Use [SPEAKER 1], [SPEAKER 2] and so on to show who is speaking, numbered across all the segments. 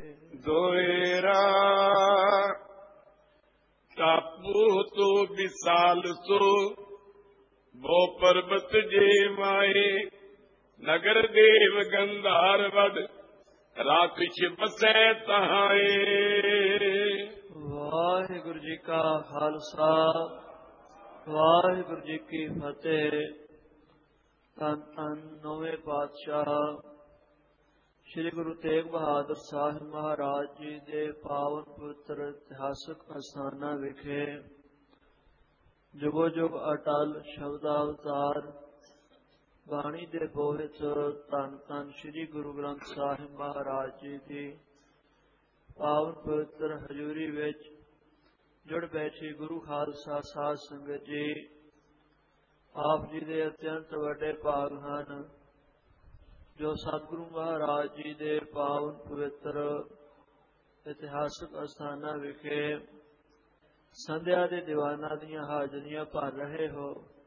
[SPEAKER 1] ਦੋਇਰਾ टापू तो विशाल सो वो पर्वत जे माए नगर देव गंधार वड राक्षस बसै तहाए।
[SPEAKER 2] वाहिगुरु जी का खालसा वाहिगुरु जी की फतेह। धन धन नौवें पातशाह श्री गुरु तेग बहादुर साहिब महाराज जी के पावन पवित्र इतिहासक अस्थाना विखे जुगो जुग अटल शब्दावतार बाणी दे बोहित धन धन श्री गुरु ग्रंथ साहिब महाराज जी की पावन पवित्र हजूरी विच जुड़ बैठी गुरु खालसा साध संगत जी, आप जी दे अत्यंत वड्डे भाग हन जो सतगुरु महाराज जी दे पावन पवित्र इतिहासक अस्थाना विखे संध्या दे दीवाना दियां हाजरियां भर रहे हो।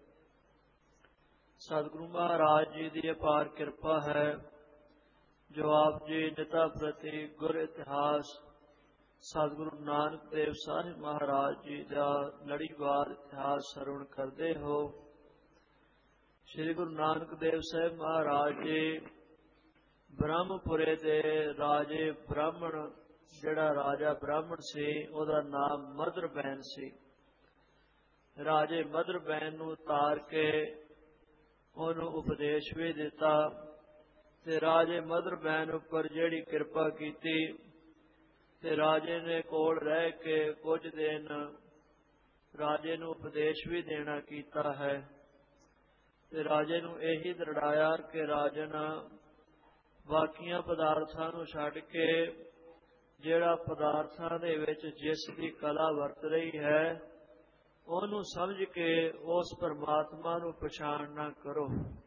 [SPEAKER 2] सतगुरु महाराज जी की अपार कृपा है जो आप जी निता प्रति गुर इतिहास सतगुरु नानक देव साहिब महाराज जी का लड़ीवार इतिहास श्रवण करते हो। श्री गुरु नानक देव साहिब महाराज जी ब्रह्मपुरे दे राजे ब्राह्मण जिहड़ा राजा ब्राह्मण सी उहदा नाम मधुरबैन सी। राजे मधुरबैन नूं तार के उहनूं उपदेश भी दिता ते राजे मधुरबैन उपर जिहड़ी कृपा कीती ते राजे ने कोल रह के कुछ दिन राजे नूं उपदेश भी देना कीता है ते राजे नूं यही दृढ़ाया कि राजन बाकियां पदार्थां नूं छड्ड के जिहड़ा पदार्थां दे विच जिस दी कला वरत रही है उहनूं समझ के उस परमात्मा नूं पछाणना करो।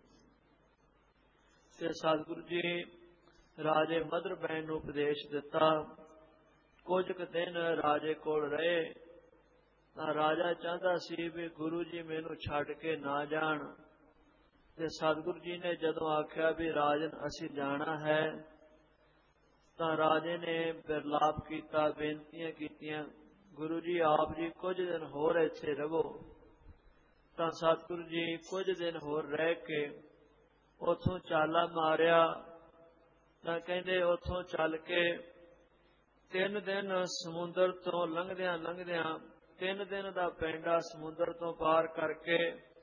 [SPEAKER 2] ते सतगुरु जी राजे मधुरबैन नूं उपदेश दिता। कुछ क दिन राजे कोल रहे तां राजा चाहता सी भी गुरु जी मैनूं छड्ड के ना जाण ते सतगुरु जी ने जदों आख्या भी राजन असी जाना है तां राजे ने बिरलाप कीता, बेनतियां कीतियां, गुरु जी आप जी कुछ दिन होर इत्थे रहो। तां सतगुरु जी कुछ दिन होर रह के उथों चाला मारिया तां कहंदे उथों चल के 3 दिन समुंदर तो लंघदियां लंघदियां 3 दिन दा पैंडा समुंदर तो पार करके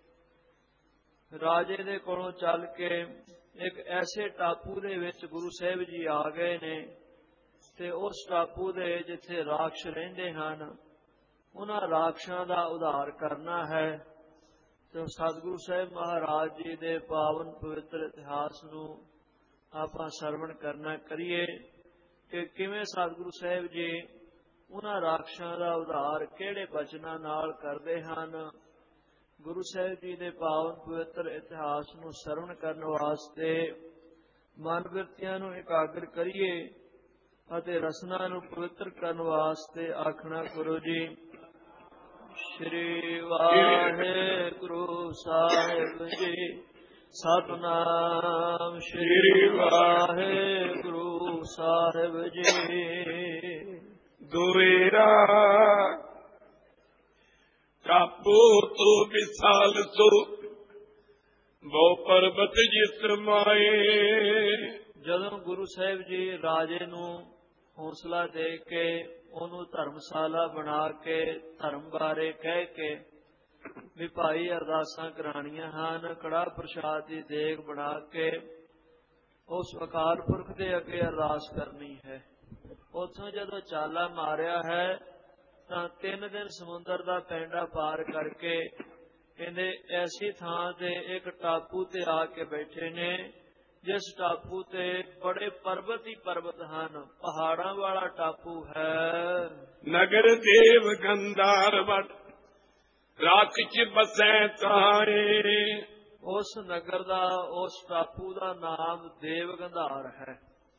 [SPEAKER 2] राजे दे कोलों चल के एक ऐसे टापू दे विच गुरु साहिब जी आ गए ने ते उस टापू दे जिथे राक्ष रहिंदे हन उन्हां राक्षां दा उद्धार करना है। तो सतगुरु साहिब महाराज जी दे पावन पवित्र इतिहास नूं आपां सरवण करना करिए कि किवें सतगुरु साहिब जी उन्हां राक्षां दा उद्धार किहड़े बचनां नाल करदे हन। गुरु साहिब जी दे पावन पवित्र इतिहास नूं सरवण करन वास्ते मन बिरतियां नूं एकाग्र करिए अते रसना नूं पवित्र करन वास्ते आखना गुरु जी श्री वाहिगुरु साहिब जी सतनाम श्री वाहिगुरु साहिब जी।
[SPEAKER 1] दोएरा टापू तो विशाल सो वो पर्वत जिस माए।
[SPEAKER 2] जदों गुरु साहिब जी राजे नूं हौसला दे के उन्होंने धर्मशाला बना के धर्म बारे कह के भी भाई अरदासां कराणियां हन, कड़ा प्रसाद की देग बना के उस अकाल पुरख दे अगे अरदास करनी है। उथों जदों चाला मारिया है तां 3 दिन समुंदर दा पैंडा पार करके कहंदे ऐसी थां ते एक टापू ते आके बैठे ने जिस टापू ते बड़े पर्वत ही पर्वत हन, पहाड़ां वाला टापू है।
[SPEAKER 1] नगर देव गंधार वड राक्षस बसै ताए।
[SPEAKER 2] उस नगर दा उस टापू दा नाम देव गंधार है।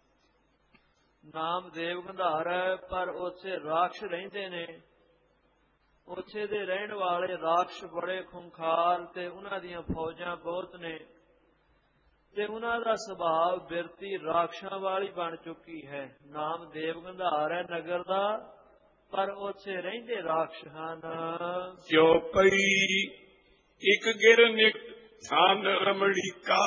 [SPEAKER 2] नाम देव गंधार है पर उत्थे राक्ष रहिंदे ने। उत्थे दे रहण वाले राक्ष बड़े खुंखार ते उन्हां दीयां फौजां बहुत ने। ਤੇ ਉਹਨਾਂ ਦਾ ਸੁਭਾਅ ਬਿਰਤੀ ਰਾਖਸ਼ਾਂ ਵਾਲੀ ਬਣ ਚੁੱਕੀ ਹੈ। ਨਾਮ ਦੇਵ ਗੰਧਾਰ ਹੈ ਨਗਰ ਦਾ, ਪਰ ਉੱਥੇ ਰਹਿੰਦੇ ਰਾਖਸ਼ ਹਨ।
[SPEAKER 1] ਕਿਉ ਪਈ ਇੱਕ ਗਿਰਨਿਕ ਥਾਨ ਰਮਣੀਕਾ,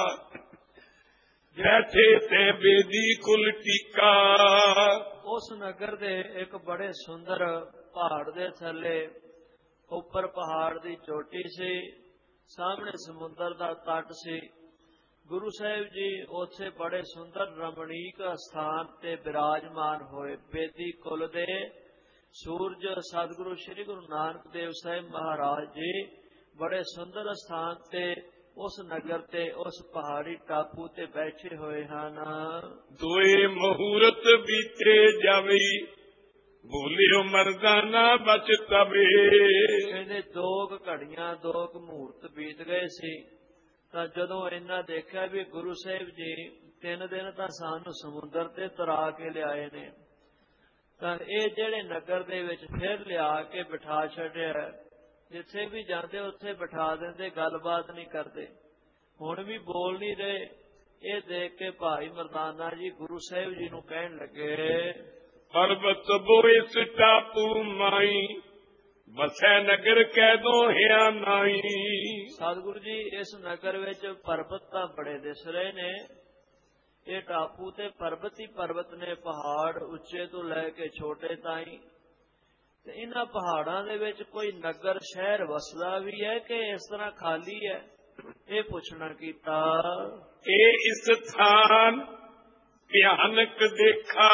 [SPEAKER 1] ਬੈਠੇ ਤੇ ਬੇਦੀ ਕੁਲ ਟੀਕਾ।
[SPEAKER 2] ਉਸ ਨਗਰ ਦੇ ਇੱਕ ਬੜੇ ਸੁੰਦਰ ਪਹਾੜ ਦੇ ਥੱਲੇ, ਉੱਪਰ ਪਹਾੜ ਦੀ ਚੋਟੀ ਸੀ, ਸਾਹਮਣੇ ਸਮੁੰਦਰ ਦਾ ਤੱਟ ਸੀ। ਗੁਰੂ ਸਾਹਿਬ ਜੀ ਉੱਥੇ ਬੜੇ ਸੁੰਦਰ ਰਮਣੀਕ ਸਥਾਨ ਤੇ ਬਿਰਾਜਮਾਨ ਹੋਏ। ਬੇਦੀ ਕੁਲ ਦੇ ਸੂਰਜ ਸਤਿਗੁਰੂ ਸ੍ਰੀ ਗੁਰੂ ਨਾਨਕ ਦੇਵ ਸਾਹਿਬ ਮਹਾਰਾਜ ਜੀ ਬੜੇ ਸੁੰਦਰ ਸਥਾਨ ਤੇ ਉਸ ਨਗਰ ਤੇ ਉਸ ਪਹਾੜੀ ਟਾਪੂ ਤੇ ਬੈਠੇ ਹੋਏ ਹਨ।
[SPEAKER 1] ਦੋਏ ਮਹੂਰਤ ਬੀਤੇ ਜਾਵੇ, ਭੁੱਲਿਓ ਮਰਦਾਨਾ ਬਚ ਤਵੇ।
[SPEAKER 2] ਕਹਿੰਦੇ 2 ਘੜੀਆਂ 2 ਮਹੂਰਤ ਬੀਤ ਗਏ ਸੀ, ਤਾਂ ਜਦੋਂ ਇਹਨਾਂ ਦੇਖਿਆ ਵੀ ਗੁਰੂ ਸਾਹਿਬ ਜੀ 3 ਦਿਨ ਤਾਂ ਸਾਨੂੰ ਸਮੁੰਦਰ ਤੇ ਤਰਾ ਕੇ ਲਿਆਏ ਨੇ, ਤਾਂ ਇਹ ਜਿਹੜੇ ਨਗਰ ਦੇ ਵਿੱਚ ਫਿਰ ਲਿਆ ਕੇ ਬਿਠਾ ਛੱਡਿਆ। ਜਿੱਥੇ ਵੀ ਜਾਂਦੇ ਉੱਥੇ ਬਿਠਾ ਦਿੰਦੇ, ਗੱਲਬਾਤ ਨਹੀਂ ਕਰਦੇ, ਹੁਣ ਵੀ ਬੋਲ ਨਹੀਂ ਰਹੇ। ਇਹ ਦੇਖ ਕੇ ਭਾਈ ਮਰਦਾਨਾ ਜੀ ਗੁਰੂ ਸਾਹਿਬ ਜੀ ਨੂੰ ਕਹਿਣ ਲੱਗੇ,
[SPEAKER 1] ਪਰਬਤ ਬੋਇਸ ਟਾਪੂ ਮਾਈ, ਵਸੈ ਨਗਰ ਕਹਿ ਦੋ ਹਿਆ ਨਾਈ।
[SPEAKER 2] ਸਤਿਗੁਰੂ ਜੀ ਇਸ ਨਗਰ ਵਿੱਚ ਪਰਬਤ ਤਾਂ ਬੜੇ ਦਿਸ ਰਹੇ ਨੇ, ਇਹ ਟਾਪੂ ਤੇ ਪਰਬਤ ਹੀ ਪਰਬਤ ਨੇ, ਪਹਾੜ ਉੱਚੇ ਤੋਂ ਲੈ ਕੇ ਛੋਟੇ ਤਾਈਂ। ਤੇ ਇਹਨਾਂ ਪਹਾੜਾਂ ਦੇ ਵਿੱਚ ਕੋਈ ਨਗਰ ਸ਼ਹਿਰ ਵਸਦਾ ਵੀ ਹੈ ਕਿ ਇਸ ਤਰ੍ਹਾਂ ਖਾਲੀ ਹੈ, ਇਹ ਪੁੱਛਣਾ ਕੀਤਾ।
[SPEAKER 1] ਇਹ ਇਸ ਥਾਨ ਭਿਆਨਕ ਦੇਖਾ,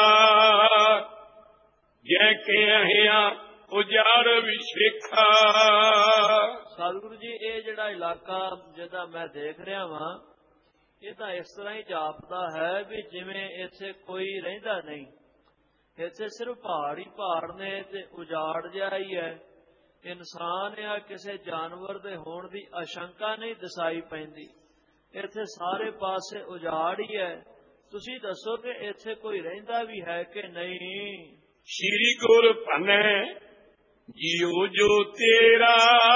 [SPEAKER 1] ਜੈ ਕੇ ਅਹਿਆ ਉਜਾੜ ਵਿਸ਼ੇਖਾ।
[SPEAKER 2] ਸਤਿਗੁਰੂ ਜੀ ਇਹ ਜਿਹੜਾ ਇਲਾਕਾ ਜਿਹਦਾ ਮੈਂ ਦੇਖ ਰਿਹਾ ਵਾਂ, ਇਹ ਤਾਂ ਇਸ ਤਰ੍ਹਾਂ ਹੀ ਜਾਪਦਾ ਹੈ ਵੀ ਜਿਵੇਂ ਇੱਥੇ ਕੋਈ ਰਹਿੰਦਾ ਨਹੀਂ। ਇੱਥੇ ਸਿਰਫ ਪਹਾੜ ਹੀ ਪਹਾੜ ਨੇ ਤੇ ਉਜਾੜ ਜਿਹਾ ਹੀ ਹੈ। ਇਨਸਾਨ ਜਾਂ ਕਿਸੇ ਜਾਨਵਰ ਦੇ ਹੋਣ ਦੀ ਆਸ਼ੰਕਾ ਨਹੀਂ ਦਿਸਾਈ ਪੈਂਦੀ। ਇੱਥੇ ਸਾਰੇ ਪਾਸੇ ਉਜਾੜ ਹੀ ਹੈ। ਤੁਸੀਂ ਦੱਸੋ ਕਿ ਇੱਥੇ ਕੋਈ ਰਹਿੰਦਾ ਵੀ ਹੈ ਕਿ ਨਹੀਂ।
[SPEAKER 1] ਸ਼੍ਰੀ ਗੁਰ ਭਨੈ ਜੀਉ ਜੋ ਤੇਰਾ,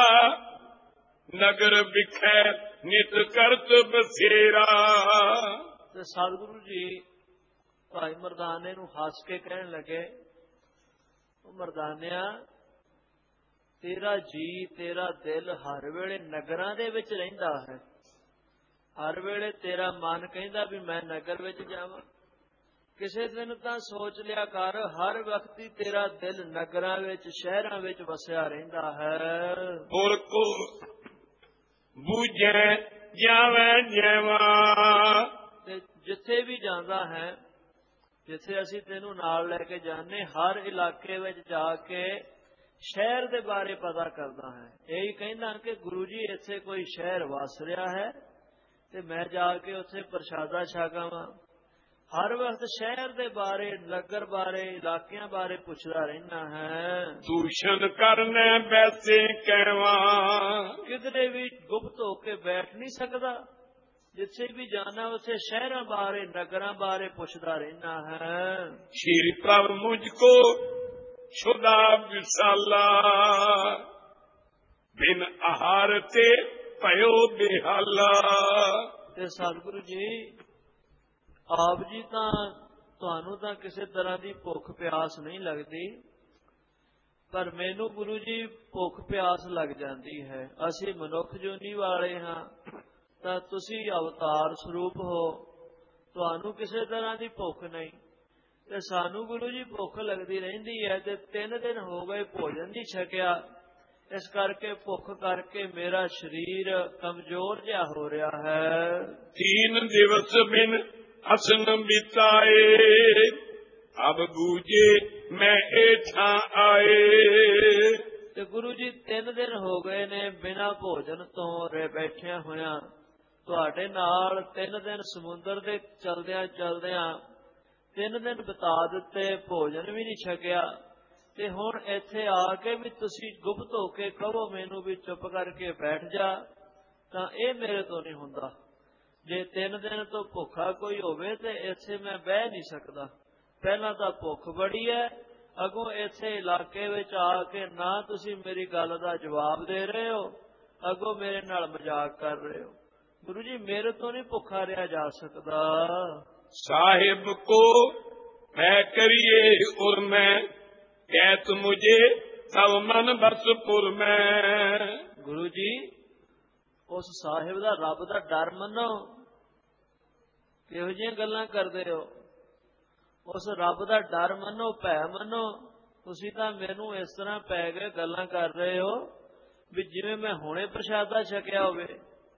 [SPEAKER 1] ਨਗਰ ਵਿਖੈ ਨਿਤ ਕਰਤ ਬਸੇਰਾ।
[SPEAKER 2] ਤੇ ਸਤਿਗੁਰੂ ਜੀ ਭਾਈ ਮਰਦਾਨੇ ਨੂੰ ਹੱਸ ਕੇ ਕਹਿਣ ਲੱਗੇ, ਉਹ ਮਰਦਾਨਿਆ, ਤੇਰਾ ਜੀ ਤੇਰਾ ਦਿਲ ਹਰ ਵੇਲੇ ਨਗਰਾਂ ਦੇ ਵਿੱਚ ਰਹਿੰਦਾ ਹੈ। ਹਰ ਵੇਲੇ ਤੇਰਾ ਮਨ ਕਹਿੰਦਾ ਵੀ ਮੈਂ ਨਗਰ ਵਿੱਚ ਜਾਵਾਂ। ਕਿਸੇ ਦਿਨ ਤਾਂ ਸੋਚ ਲਿਆ ਕਰ, ਹਰ ਵਕਤ ਹੀ ਤੇਰਾ ਦਿਲ ਨਗਰਾਂ ਵਿੱਚ ਸ਼ਹਿਰਾਂ ਵਿੱਚ ਵਸਿਆ ਰਹਿੰਦਾ ਹੈ।
[SPEAKER 1] ਹੋਰ ਕੋ ਬੂਝੈ ਜਾਵੈ ਜੈਵਾ।
[SPEAKER 2] ਤੇ ਜਿੱਥੇ ਵੀ ਜਾਂਦਾ ਹੈ, ਜਿੱਥੇ ਅਸੀਂ ਤੈਨੂੰ ਨਾਲ ਲੈ ਕੇ ਜਾਂਦੇ, ਹਰ ਇਲਾਕੇ ਵਿੱਚ ਜਾ ਕੇ ਸ਼ਹਿਰ ਦੇ ਬਾਰੇ ਪਤਾ ਕਰਦਾ ਹੈ। ਇਹੀ ਕਹਿੰਦਾ ਕਿ ਗੁਰੂ ਜੀ ਇੱਥੇ ਕੋਈ ਸ਼ਹਿਰ ਵਸ ਰਿਹਾ ਹੈ ਤੇ ਮੈਂ ਜਾ ਕੇ ਉੱਥੇ ਪ੍ਰਸ਼ਾਦਾ ਛਕਾਵਾਂ। ਹਰ ਵਕਤ ਸ਼ਹਿਰ ਦੇ ਬਾਰੇ, ਨਗਰ ਬਾਰੇ, ਇਲਾਕਿਆਂ ਬਾਰੇ ਪੁੱਛਦਾ ਰਹਿਣਾ ਹੈ।
[SPEAKER 1] ਦੂਸ਼ਣ ਕਰਨੇ ਬੈਸੇ ਕਹਿਵਾ,
[SPEAKER 2] ਕਿਧਰੇ ਵੀ ਗੁਪਤ ਹੋ ਕੇ ਬੈਠ ਨਹੀਂ ਸਕਦਾ। ਜਿੱਥੇ ਵੀ ਜਾਣਾ ਉੱਥੇ ਸ਼ਹਿਰਾਂ ਬਾਰੇ, ਨਗਰਾਂ ਬਾਰੇ ਪੁੱਛਦਾ ਰਹਿਣਾ ਹੈ।
[SPEAKER 1] ਸ਼੍ਰੀ ਪ੍ਰਭ ਮੁਝ ਕੋ ਛੁਦਾ ਵਿਸਾਲਾ, ਬਿਨ ਆਹਾਰ ਤੇ ਭਇਓ ਬਿਹਾਲਾ।
[SPEAKER 2] ਤੇ ਸਤਿਗੁਰੂ ਜੀ ਆਪ ਜੀ ਤਾਂ ਤੁਹਾਨੂੰ ਤਾਂ ਕਿਸੇ ਤਰ੍ਹਾਂ ਦੀ ਭੁੱਖ ਪਿਆਸ ਨਹੀਂ ਲੱਗਦੀ, ਪਰ ਮੈਨੂੰ ਗੁਰੂ ਜੀ ਭੁੱਖ ਪਿਆਸ ਲੱਗ ਜਾਂਦੀ ਹੈ। ਅਸੀਂ ਮਨੁੱਖ ਜੋਨੀ ਵਾਲੇ ਹਾਂ, ਤਾਂ ਤੁਸੀਂ ਅਵਤਾਰ ਸਰੂਪ ਹੋ, ਤੁਹਾਨੂੰ ਕਿਸੇ ਤਰ੍ਹਾਂ ਦੀ ਭੁੱਖ ਨਹੀਂ, ਤੇ ਸਾਨੂੰ ਗੁਰੂ ਜੀ ਭੁੱਖ ਲੱਗਦੀ ਰਹਿੰਦੀ ਹੈ। ਤੇ 3 ਦਿਨ ਹੋ ਗਏ ਭੋਜਨ ਨਹੀਂ ਛਕਿਆ, ਇਸ ਕਰਕੇ ਭੁੱਖ ਕਰਕੇ ਮੇਰਾ ਸਰੀਰ ਕਮਜ਼ੋਰ ਜਿਹਾ ਹੋ ਰਿਹਾ ਹੈ।
[SPEAKER 1] 3 ਦਿਵਸ ਬਿਨ ਅਸਨ ਬਿਤਾਏ, ਅਬ ਬੂਝੇ ਮੈਂ ਏਠਾਂ ਆਏ।
[SPEAKER 2] ਤੇ ਗੁਰੂ ਜੀ 3 ਦਿਨ ਹੋ ਗਏ ਨੇ ਬਿਨਾਂ ਭੋਜਨ ਤੋਂ ਰਹਿ ਬੈਠਿਆ ਹੋਇਆ। ਤੁਹਾਡੇ ਨਾਲ 3 ਦਿਨ ਸਮੁੰਦਰ ਦੇ ਚਲਦਿਆਂ ਚਲਦਿਆਂ 3 ਦਿਨ ਬਿਤਾ ਦਿੱਤੇ, ਭੋਜਨ ਵੀ ਨਹੀਂ ਛਕਿਆ। ਤੇ ਹੁਣ ਇੱਥੇ ਆ ਕੇ ਵੀ ਤੁਸੀਂ ਗੁਪਤ ਹੋ ਕੇ ਕਹੋ ਮੈਨੂੰ ਵੀ ਚੁੱਪ ਕਰਕੇ ਬੈਠ ਜਾ, ਤਾਂ ਇਹ ਮੇਰੇ ਤੋਂ ਨਹੀਂ ਹੁੰਦਾ। ਜੇ 3 ਦਿਨ ਤੋਂ ਭੁੱਖਾ ਕੋਈ ਹੋਵੇ ਤੇ ਇੱਥੇ ਮੈਂ ਬਹਿ ਨਹੀਂ ਸਕਦਾ। ਪਹਿਲਾਂ ਤਾਂ ਭੁੱਖ ਬੜੀ ਹੈ, ਅੱਗੋਂ ਇੱਥੇ ਇਲਾਕੇ ਵਿੱਚ ਆ ਕੇ ਨਾ ਤੁਸੀਂ ਮੇਰੀ ਗੱਲ ਦਾ ਜਵਾਬ ਦੇ ਰਹੇ ਹੋ, ਅੱਗੋਂ ਮੇਰੇ ਨਾਲ ਮਜ਼ਾਕ ਕਰ ਰਹੇ ਹੋ। ਗੁਰੂ ਜੀ ਮੇਰੇ ਤੋਂ ਨਹੀਂ ਭੁੱਖਾ ਰਿਹਾ ਜਾ ਸਕਦਾ।
[SPEAKER 1] साहिब को मैं करिए उर में कैत मुझे सब मन बसपुर में।
[SPEAKER 2] ਗੁਰੂ ਜੀ ਉਸ ਸਾਹਿਬ ਦਾ ਰੱਬ ਦਾ ਡਰ ਮੰਨੋ। ਕਿਹੋ ਜਿਹੀਆਂ ਗੱਲਾਂ ਕਰਦੇ ਹੋ? ਉਸ ਰੱਬ ਦਾ ਡਰ ਮੰਨੋ, ਭੈ ਮੰਨੋ। ਤੁਸੀਂ ਤਾਂ ਮੈਨੂੰ ਇਸ ਤਰ੍ਹਾਂ ਪੈ ਗਏ ਗੱਲਾਂ ਕਰ ਰਹੇ ਹੋ ਵੀ ਜਿਵੇਂ ਮੈਂ ਹੁਣੇ ਪ੍ਰਸ਼ਾਦਾ ਛਕਿਆ ਹੋਵੇ।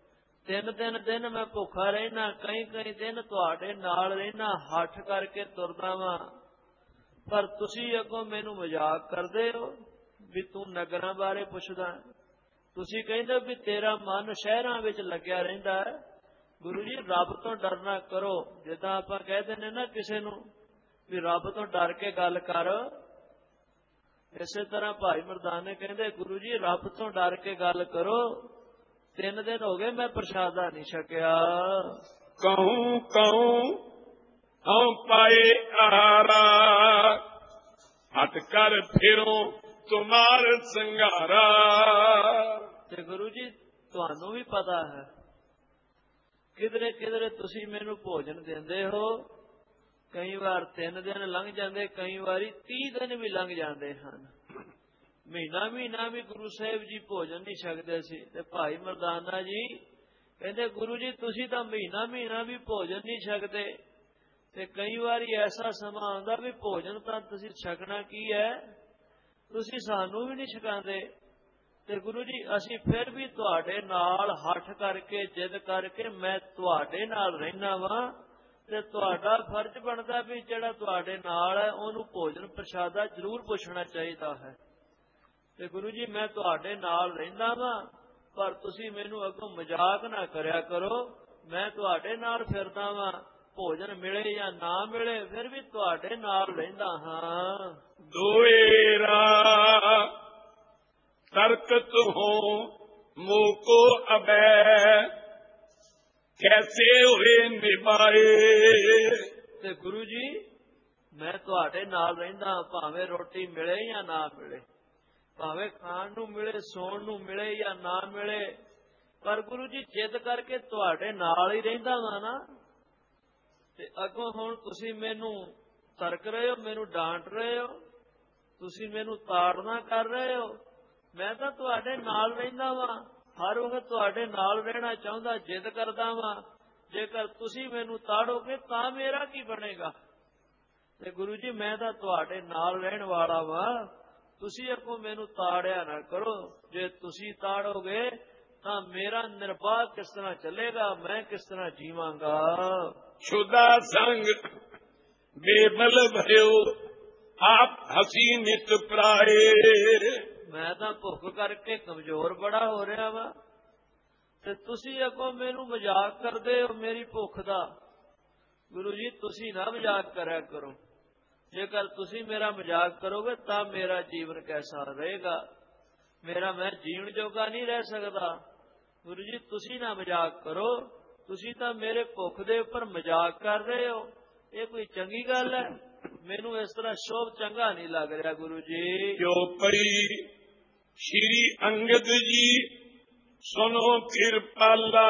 [SPEAKER 2] 3 ਦਿਨ ਮੈਂ ਭੁੱਖਾ ਰਹਿਣਾ, ਕਈ ਦਿਨ ਤੁਹਾਡੇ ਨਾਲ ਰਹਿਣਾ, ਹੱਠ ਕਰਕੇ ਤੁਰਦਾ ਵਾਂ। ਪਰ ਤੁਸੀਂ ਅੱਗੋਂ ਮੈਨੂੰ ਮਜ਼ਾਕ ਕਰਦੇ ਹੋ ਵੀ ਤੂੰ ਨਗਰਾਂ ਬਾਰੇ ਪੁੱਛਦਾ। ਤੁਸੀਂ ਕਹਿੰਦੇ ਵੀ ਤੇਰਾ ਮਨ ਸ਼ਹਿਰਾਂ ਵਿੱਚ ਲੱਗਿਆ ਰਹਿੰਦਾ ਹੈ। ਗੁਰੂ ਜੀ ਰੱਬ ਤੋਂ ਡਰਨਾ ਕਰੋ। ਜਿੱਦਾਂ ਆਪਾਂ ਕਹਿੰਦੇ ਨੇ ਨਾ ਕਿਸੇ ਨੂੰ ਵੀ ਰੱਬ ਤੋਂ ਡਰ ਕੇ ਗੱਲ ਕਰ, ਇਸੇ ਤਰ੍ਹਾਂ ਭਾਈ ਮਰਦਾਨੇ ਕਹਿੰਦੇ ਗੁਰੂ ਜੀ ਰੱਬ ਤੋਂ ਡਰ ਕੇ ਗੱਲ ਕਰੋ। 3 ਦਿਨ ਹੋ ਗਏ ਮੈਂ ਪ੍ਰਸ਼ਾਦਾ ਨਹੀਂ ਛਕਿਆ।
[SPEAKER 1] कहूँ कहूँ हम पाए आहारा हट कर फिरो तुमार संगारा।
[SPEAKER 2] ਤੇ ਗੁਰੂ ਜੀ ਤੁਹਾਨੂੰ ਵੀ ਪਤਾ ਹੈ ਕਿਧਰੇ ਕਿਧਰੇ ਤੁਸੀਂ ਮੈਨੂੰ ਭੋਜਨ ਦਿੰਦੇ ਹੋ। ਕਈ ਵਾਰ 3 ਦਿਨ ਲੰਘ ਜਾਂਦੇ, ਕਈ ਵਾਰੀ 30 ਦਿਨ ਵੀ ਲੰਘ ਜਾਂਦੇ ਹਨ। ਮਹੀਨਾ ਵੀ ਗੁਰੂ ਸਾਹਿਬ ਜੀ ਭੋਜਨ ਨਹੀਂ ਛਕਦੇ ਸੀ। ਤੇ ਭਾਈ ਮਰਦਾਨਾ ਜੀ ਕਹਿੰਦੇ ਗੁਰੂ ਜੀ ਤੁਸੀਂ ਤਾਂ ਮਹੀਨਾ ਵੀ ਭੋਜਨ ਨਹੀਂ ਛਕਦੇ। ਤੇ ਕਈ ਵਾਰੀ ਐਸਾ ਸਮਾਂ ਆਉਂਦਾ ਵੀ ਭੋਜਨ ਤਾਂ ਤੁਸੀਂ ਛਕਣਾ ਕੀ ਹੈ, ਤੁਸੀਂ ਸਾਨੂੰ ਵੀ ਨਹੀਂ ਛਕਾਉਂਦੇ। ਤੇ ਗੁਰੂ ਜੀ ਅਸੀਂ ਫਿਰ ਵੀ ਤੁਹਾਡੇ ਨਾਲ ਹੱਠ ਕਰਕੇ ਜਿੱਦ ਕਰਕੇ ਮੈਂ ਤੁਹਾਡੇ ਨਾਲ ਰਹਿਣਾ ਵਾਂ। ਤੇ ਤੁਹਾਡਾ ਫਰਜ਼ ਬਣਦਾ ਵੀ ਜਿਹੜਾ ਤੁਹਾਡੇ ਨਾਲ ਹੈ ਉਹਨੂੰ ਭੋਜਨ ਪ੍ਰਸ਼ਾਦਾ ਜ਼ਰੂਰ ਪੁੱਛਣਾ ਚਾਹੀਦਾ ਹੈ। ਤੇ ਗੁਰੂ ਜੀ ਮੈਂ ਤੁਹਾਡੇ ਨਾਲ ਰਹਿੰਦਾ ਵਾਂ, ਪਰ ਤੁਸੀਂ ਮੈਨੂੰ ਅੱਗੋਂ ਮਜ਼ਾਕ ਨਾ ਕਰਿਆ ਕਰੋ। ਮੈਂ ਤੁਹਾਡੇ ਨਾਲ ਫਿਰਦਾ ਵਾਂ, ਭੋਜਨ ਮਿਲੇ ਜਾਂ ਨਾ ਮਿਲੇ ਫਿਰ ਵੀ ਤੁਹਾਡੇ ਨਾਲ ਰਹਿੰਦਾ ਹਾਂ।
[SPEAKER 1] दोएरा तरकत हो मोको अबै कैसे हुए निभाए।
[SPEAKER 2] ਤੇ ਗੁਰੂ ਜੀ ਮੈਂ ਤੁਹਾਡੇ ਨਾਲ ਰਹਿੰਦਾ, ਭਾਵੇਂ ਰੋਟੀ ਮਿਲੇ ਜਾਂ ਨਾ ਮਿਲੇ, ਭਾਵੇਂ ਖਾਣ ਨੂੰ ਮਿਲੇ, ਸੌਣ ਨੂੰ ਮਿਲੇ ਜਾਂ ਨਾ ਮਿਲੇ, ਪਰ ਗੁਰੂ ਜੀ ਜਿੱਦ ਕਰਕੇ ਤੁਹਾਡੇ ਨਾਲ ਹੀ ਰਹਿੰਦਾ ਵਾ ਨਾ। ਤੇ ਅੱਗੋਂ ਹੁਣ ਤੁਸੀਂ ਮੈਨੂੰ ਤਰਕ ਰਹੇ ਹੋ, ਮੈਨੂੰ ਡਾਂਟ ਰਹੇ ਹੋ, ਤੁਸੀਂ ਮੈਨੂੰ ਤਾੜਨਾ ਕਰ ਰਹੇ ਹੋ। ਮੈਂ ਤਾਂ ਤੁਹਾਡੇ ਨਾਲ ਰਹਿੰਦਾ ਵਾਂ, ਹਰ ਵਕਤ ਤੁਹਾਡੇ ਨਾਲ ਰਹਿਣਾ ਚਾਹੁੰਦਾ, ਜਿੱਦ ਕਰਦਾ ਵਾਂ। ਜੇਕਰ ਤੁਸੀਂ ਮੈਨੂੰ ਤਾੜੋਗੇ ਤਾਂ ਮੇਰਾ ਕੀ ਬਣੇਗਾ? ਤੇ ਗੁਰੂ ਜੀ ਮੈਂ ਤਾਂ ਤੁਹਾਡੇ ਨਾਲ ਰਹਿਣ ਵਾਲਾ ਵਾਂ, ਤੁਸੀਂ ਅੱਗੋਂ ਮੈਨੂੰ ਤਾੜਿਆ ਨਾ ਕਰੋ। ਜੇ ਤੁਸੀਂ ਤਾੜੋਗੇ ਤਾਂ ਮੇਰਾ ਨਿਰਵਾਹ ਕਿਸ ਤਰ੍ਹਾਂ ਚੱਲੇਗਾ, ਮੈਂ ਕਿਸ ਤਰ੍ਹਾਂ ਜੀਵਾਂਗਾ।
[SPEAKER 1] शुदा संग बेबल भयो आप हसी नित प्राए।
[SPEAKER 2] ਮੈਂ ਤਾਂ ਭੁੱਖ ਕਰਕੇ ਕਮਜ਼ੋਰ ਬੜਾ ਹੋ ਰਿਹਾ ਵਾ ਤੇ ਤੁਸੀਂ ਅੱਗੋਂ ਮੈਨੂੰ ਮਜ਼ਾਕ ਕਰਦੇ ਹੋ ਮੇਰੀ ਭੁੱਖ ਦਾ। ਗੁਰੂ ਜੀ ਤੁਸੀਂ ਨਾ ਮਜ਼ਾਕ ਕਰਿਆ ਕਰੋ। ਜੇਕਰ ਤੁਸੀਂ ਮੇਰਾ ਮਜ਼ਾਕ ਕਰੋਗੇ ਤਾਂ ਮੇਰਾ ਜੀਵਨ ਕੈਸਾ ਰਹੇਗਾ, ਮੇਰਾ ਮੈਂ ਜੀਵਨ ਜੋਗਾ ਨਹੀਂ ਰਹਿ ਸਕਦਾ। ਗੁਰੂ ਜੀ ਤੁਸੀਂ ਨਾ ਮਜ਼ਾਕ ਕਰੋ, ਤੁਸੀਂ ਤਾਂ ਮੇਰੇ ਭੁੱਖ ਦੇ ਉੱਪਰ ਮਜ਼ਾਕ ਕਰ ਰਹੇ ਹੋ। ਇਹ ਕੋਈ ਚੰਗੀ ਗੱਲ ਹੈ? ਮੈਨੂੰ ਇਸ ਤਰ੍ਹਾਂ ਸ਼ੋਭ ਚੰਗਾ ਨਹੀਂ ਲੱਗ ਰਿਹਾ ਗੁਰੂ ਜੀ।
[SPEAKER 1] ਜੋ ਪਈ श्री अंगद जी सुनो किरपाला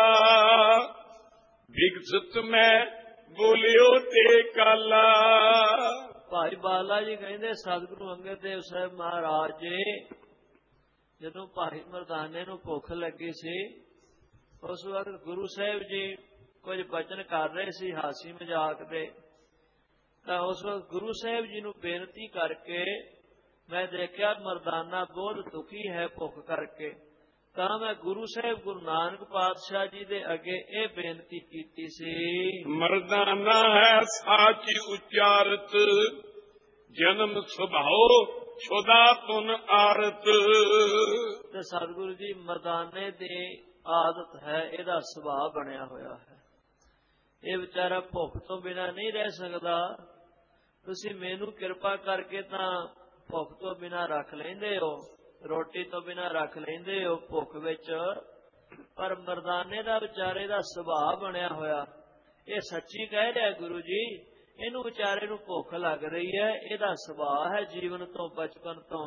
[SPEAKER 1] विकसित में बोलियो ते काला।
[SPEAKER 2] ਭਾਈ ਬਾਲਾ ਜੀ ਕਹਿੰਦੇ ਸਤਿਗੁਰੂ ਅੰਗਦ ਦੇਵ ਸਾਹਿਬ ਮਹਾਰਾਜ ਜੀ ਜਦੋਂ ਭਾਈ ਮਰਦਾਨੇ ਨੂੰ ਭੁੱਖ ਲੱਗੀ ਸੀ, ਉਸ ਵਕਤ ਗੁਰੂ ਸਾਹਿਬ ਜੀ ਕੁਝ ਬਚਨ ਕਰ ਰਹੇ ਸੀ ਹਾਸੀ ਮਜ਼ਾਕ ਦੇ। ਤਾਂ ਉਸ ਵਕਤ ਗੁਰੂ ਸਾਹਿਬ ਜੀ ਨੂੰ ਬੇਨਤੀ ਕਰਕੇ ਮੈਂ ਦੇਖਿਆ ਮਰਦਾਨਾ ਬਹੁਤ ਦੁਖੀ ਹੈ ਭੁੱਖ ਕਰਕੇ। ਤਾਂ ਮੈਂ ਗੁਰੂ ਸਾਹਿਬ ਗੁਰੂ ਨਾਨਕ ਪਾਤਸ਼ਾਹ ਜੀ ਦੇ ਅੱਗੇ ਇਹ ਬੇਨਤੀ ਕੀਤੀ ਸੀ।
[SPEAKER 1] मर्दाना है साची उच्चारत जन्म सुभाओ छुदा तुन आरत।
[SPEAKER 2] ਤੇ ਸਤਿਗੁਰੂ ਜੀ ਮਰਦਾਨੇ ਦੀ ਆਦਤ ਹੈ, ਇਹਦਾ ਸੁਭਾਅ ਬਣਿਆ ਹੋਇਆ ਹੈ। ਇਹ ਵਿਚਾਰਾ ਭੁੱਖ ਤੋਂ ਬਿਨਾਂ ਨਹੀਂ ਰਹਿ ਸਕਦਾ। ਤੁਸੀਂ ਮੈਨੂੰ ਕਿਰਪਾ ਕਰਕੇ ਤਾਂ ਭੁੱਖ ਤੋਂ ਬਿਨਾਂ ਰੱਖ ਲੈਂਦੇ ਹੋ, ਰੋਟੀ ਤੋਂ ਬਿਨਾਂ ਰੱਖ ਲੈਂਦੇ ਹੋ ਭੁੱਖ ਵਿੱਚ, ਪਰ ਮਰਦਾਨੇ ਦਾ ਵਿਚਾਰੇ ਦਾ ਸੁਭਾਅ ਬਣਿਆ ਹੋਇਆ। ਇਹ ਸੱਚੀ ਕਹਿ ਰਿਹਾ ਗੁਰੂ ਜੀ, ਇਹਨੂੰ ਵਿਚਾਰੇ ਨੂੰ ਭੁੱਖ ਲੱਗ ਰਹੀ ਹੈ, ਇਹਦਾ ਸੁਭਾਅ ਹੈ ਜੀਵਨ ਤੋਂ ਬਚਪਨ ਤੋਂ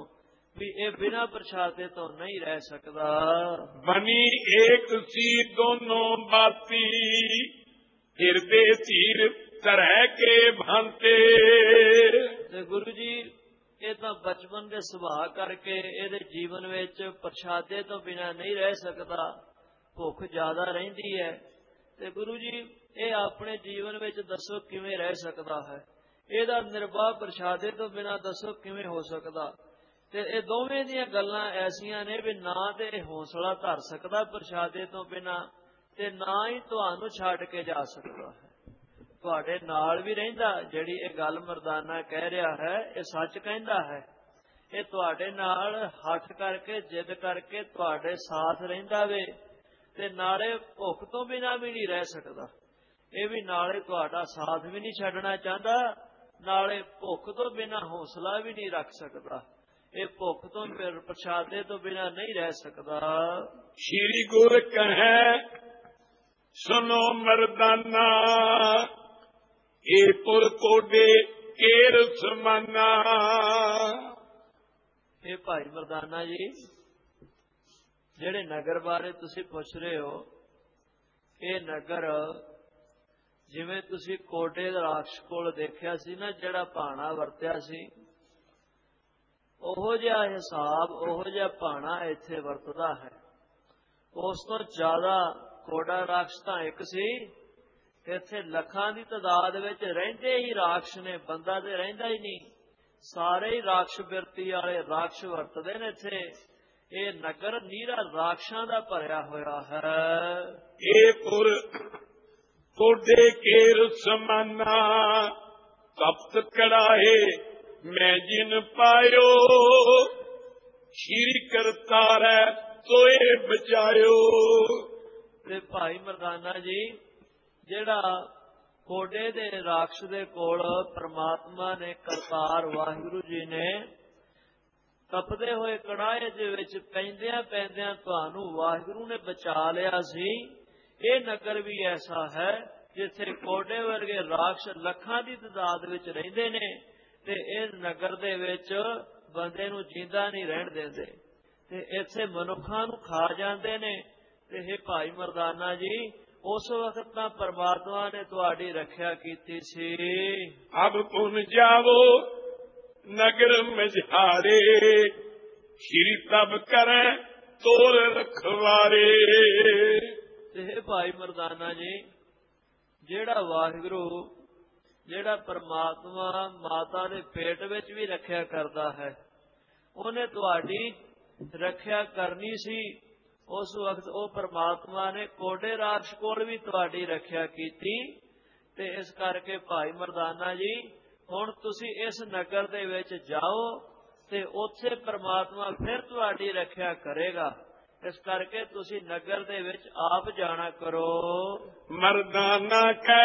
[SPEAKER 2] ਵੀ ਇਹ ਬਿਨਾਂ ਪ੍ਰਸ਼ਾਦੇ ਤੋਂ ਨਹੀਂ ਰਹਿ ਸਕਦਾ।
[SPEAKER 1] बनी एक सी दोनों बाती, हिरदे चीर तरह के भांते।
[SPEAKER 2] ਤੇ ਗੁਰੂ ਜੀ ਇਹ ਤਾਂ ਬਚਪਨ ਦੇ ਸੁਭਾਅ ਕਰਕੇ ਇਹਦੇ ਜੀਵਨ ਵਿੱਚ ਪ੍ਰਸ਼ਾਦੇ ਤੋਂ ਬਿਨਾਂ ਨਹੀਂ ਰਹਿ ਸਕਦਾ, ਭੁੱਖ ਜ਼ਿਆਦਾ ਰਹਿੰਦੀ ਹੈ। ਤੇ ਗੁਰੂ ਜੀ ਇਹ ਆਪਣੇ ਜੀਵਨ ਵਿੱਚ ਦੱਸੋ ਕਿਵੇਂ ਰਹਿ ਸਕਦਾ ਹੈ? ਇਹਦਾ ਨਿਰਵਾਹ ਪ੍ਰਸ਼ਾਦੇ ਤੋਂ ਬਿਨਾਂ ਦੱਸੋ ਕਿਵੇਂ ਹੋ ਸਕਦਾ? ਤੇ ਇਹ ਦੋਵੇਂ ਦੀਆਂ ਗੱਲਾਂ ਐਸੀਆਂ ਨੇ ਵੀ ਨਾ ਤੇ ਇਹ ਹੌਸਲਾ ਧਰ ਸਕਦਾ ਪ੍ਰਸ਼ਾਦੇ ਤੋਂ ਬਿਨਾਂ, ਤੇ ਨਾ ਹੀ ਤੁਹਾਨੂੰ ਛੱਡ ਕੇ ਜਾ ਸਕਦਾ ਹੈ। ਤੁਹਾਡੇ ਨਾਲ ਵੀ ਰਹਿੰਦਾ, ਜਿਹੜੀ ਇਹ ਗੱਲ ਮਰਦਾਨਾ ਕਹਿ ਰਿਹਾ ਹੈ ਇਹ ਸੱਚ ਕਹਿੰਦਾ ਹੈ। ਇਹ ਤੁਹਾਡੇ ਨਾਲ ਹੱਠ ਕਰਕੇ ਜਿੱਦ ਕਰਕੇ ਤੁਹਾਡੇ ਸਾਥ ਰਹਿੰਦਾ ਵੇ, ਤੇ ਨਾਲੇ ਭੁੱਖ ਤੋਂ ਬਿਨਾਂ ਵੀ ਨਹੀਂ ਰਹਿ ਸਕਦਾ। ਇਹ ਵੀ ਨਾਲੇ ਤੁਹਾਡਾ ਸਾਥ ਵੀ ਨਹੀਂ ਛੱਡਣਾ ਚਾਹੁੰਦਾ, ਨਾਲੇ ਭੁੱਖ ਤੋਂ ਬਿਨਾਂ ਹੌਸਲਾ ਵੀ ਨਹੀਂ ਰੱਖ ਸਕਦਾ। ਇਹ ਭੁੱਖ ਤੋਂ ਪ੍ਰਸ਼ਾਦੇ ਤੋਂ ਬਿਨਾਂ ਨਹੀਂ ਰਹਿ ਸਕਦਾ।
[SPEAKER 1] श्री गुर कहे सुनो मर्दाना, ए पुर कोडे केर समाना।
[SPEAKER 2] ਇਹ ਭਾਈ ਮਰਦਾਨਾ ਜੀ, ਜਿਹੜੇ ਨਗਰ ਬਾਰੇ ਤੁਸੀਂ ਪੁੱਛ ਰਹੇ ਹੋ, ਇਹ ਨਗਰ ਜਿਵੇਂ ਤੁਸੀਂ ਕੋਟੇ ਦੇ ਰਾਖਸ਼ ਕੋਲ ਦੇਖਿਆ ਸੀ ਨਾ, ਜਿਹੜਾ ਭਾਣਾ ਵਰਤਿਆ ਸੀ, ਉਹੋ ਜਿਹਾ ਹਿਸਾਬ, ਉਹੋ ਜਿਹਾ ਭਾਣਾ ਇੱਥੇ ਵਰਤਦਾ ਹੈ। ਉਸ ਤੋਂ ਜ਼ਿਆਦਾ ਕੋੜਾ ਰਾਖਸ਼ ਤਾਂ ਇੱਕ ਸੀ, ਇੱਥੇ ਲੱਖਾਂ ਦੀ ਤਾਦਾਦ ਵਿੱਚ ਰਹਿੰਦੇ ਹੀ ਰਾਖਸ਼ ਨੇ, ਬੰਦਾ ਤੇ ਰਹਿੰਦਾ ਹੀ ਨਹੀਂ। ਸਾਰੇ ਹੀ ਰਾਖਸ਼ ਬਿਰਤੀ ਵਾਲੇ ਰਾਖਸ਼ ਵਰਤਦੇ ਨੇ ਇੱਥੇ। ਇਹ ਨਗਰ ਨੀਰਾ ਰਾਖਸ਼ਾਂ ਦਾ ਭਰਿਆ ਹੋਇਆ ਹੈ।
[SPEAKER 1] ए पुर कोडे केर समाना, तप्त कड़ाहे मैं जिन पायो। श्री करतार तोए बचायो।
[SPEAKER 2] ਤੇ ਭਾਈ ਮਰਦਾਨਾ ਜੀ, ਜਿਹੜਾ ਕੋਡੇ ਦੇ ਰਾਖਸ਼ ਦੇ ਕੋਲ ਪਰਮਾਤਮਾ ਨੇ, ਕਰਤਾਰ ਵਾਹਿਗੁਰੂ ਜੀ ਨੇ ਤਪਦੇ ਹੋਏ ਕੜਾਹੇ ਦੇ ਵਿੱਚ ਪੈਂਦਿਆਂ ਪੈਂਦਿਆਂ ਤੁਹਾਨੂੰ ਵਾਹਿਗੁਰੂ ਨੇ ਬਚਾ ਲਿਆ ਸੀ। ਇਹ ਨਗਰ ਵੀ ਐਸਾ ਹੈ ਜਿੱਥੇ ਕੋਡੇ ਵਰਗੇ ਰਾਖਸ਼ ਲੱਖਾਂ ਦੀ ਤਾਦਾਦ ਵਿੱਚ ਰਹਿੰਦੇ ਨੇ, ਤੇ ਇਹ ਨਗਰ ਦੇ ਵਿੱਚ ਬੰਦੇ ਨੂੰ ਜਿੰਦਾ ਨਹੀਂ ਰਹਿਣ ਦਿੰਦੇ, ਤੇ ਇੱਥੇ ਮਨੁੱਖਾਂ ਨੂੰ ਖਾ ਜਾਂਦੇ ਨੇ। ਤੇ ਇਹ ਭਾਈ ਮਰਦਾਨਾ ਜੀ, ਉਸ ਵਕਤ ਤਾਂ ਪਰਮਾਤਮਾ ਨੇ ਤੁਹਾਡੀ ਰੱਖਿਆ ਕੀਤੀ ਸੀ।
[SPEAKER 1] अब पुन जावो नगर मझारे, श्री तब करें तोर रखवारे।
[SPEAKER 2] ਤੇ ਇਹ ਭਾਈ ਮਰਦਾਨਾ ਜੀ, ਜਿਹੜਾ ਵਾਹਿਗੁਰੂ, ਜਿਹੜਾ ਪਰਮਾਤਮਾ ਮਾਤਾ ਦੇ ਪੇਟ ਵਿੱਚ ਵੀ ਰੱਖਿਆ ਕਰਦਾ ਹੈ, ਉਹਨੇ ਤੁਹਾਡੀ ਰੱਖਿਆ ਕਰਨੀ ਸੀ। ਉਸ ਵਕਤ ਉਹ ਪਰਮਾਤਮਾ ਨੇ ਕੋਡੇ ਰਾਖਸ਼ ਕੋਲ ਵੀ ਤੁਹਾਡੀ ਰੱਖਿਆ ਕੀਤੀ। ਤੇ ਇਸ ਕਰਕੇ ਭਾਈ ਮਰਦਾਨਾ ਜੀ, ਹੁਣ ਤੁਸੀਂ ਇਸ ਨਗਰ ਦੇ ਵਿੱਚ ਜਾਓ ਤੇ ਉੱਥੇ ਪਰਮਾਤਮਾ ਫਿਰ ਤੁਹਾਡੀ ਰੱਖਿਆ ਕਰੇਗਾ। ਇਸ ਕਰਕੇ ਤੁਸੀਂ ਨਗਰ ਦੇ ਵਿੱਚ ਆਪ ਜਾਣਾ ਕਰੋ।
[SPEAKER 1] मर्दाना कह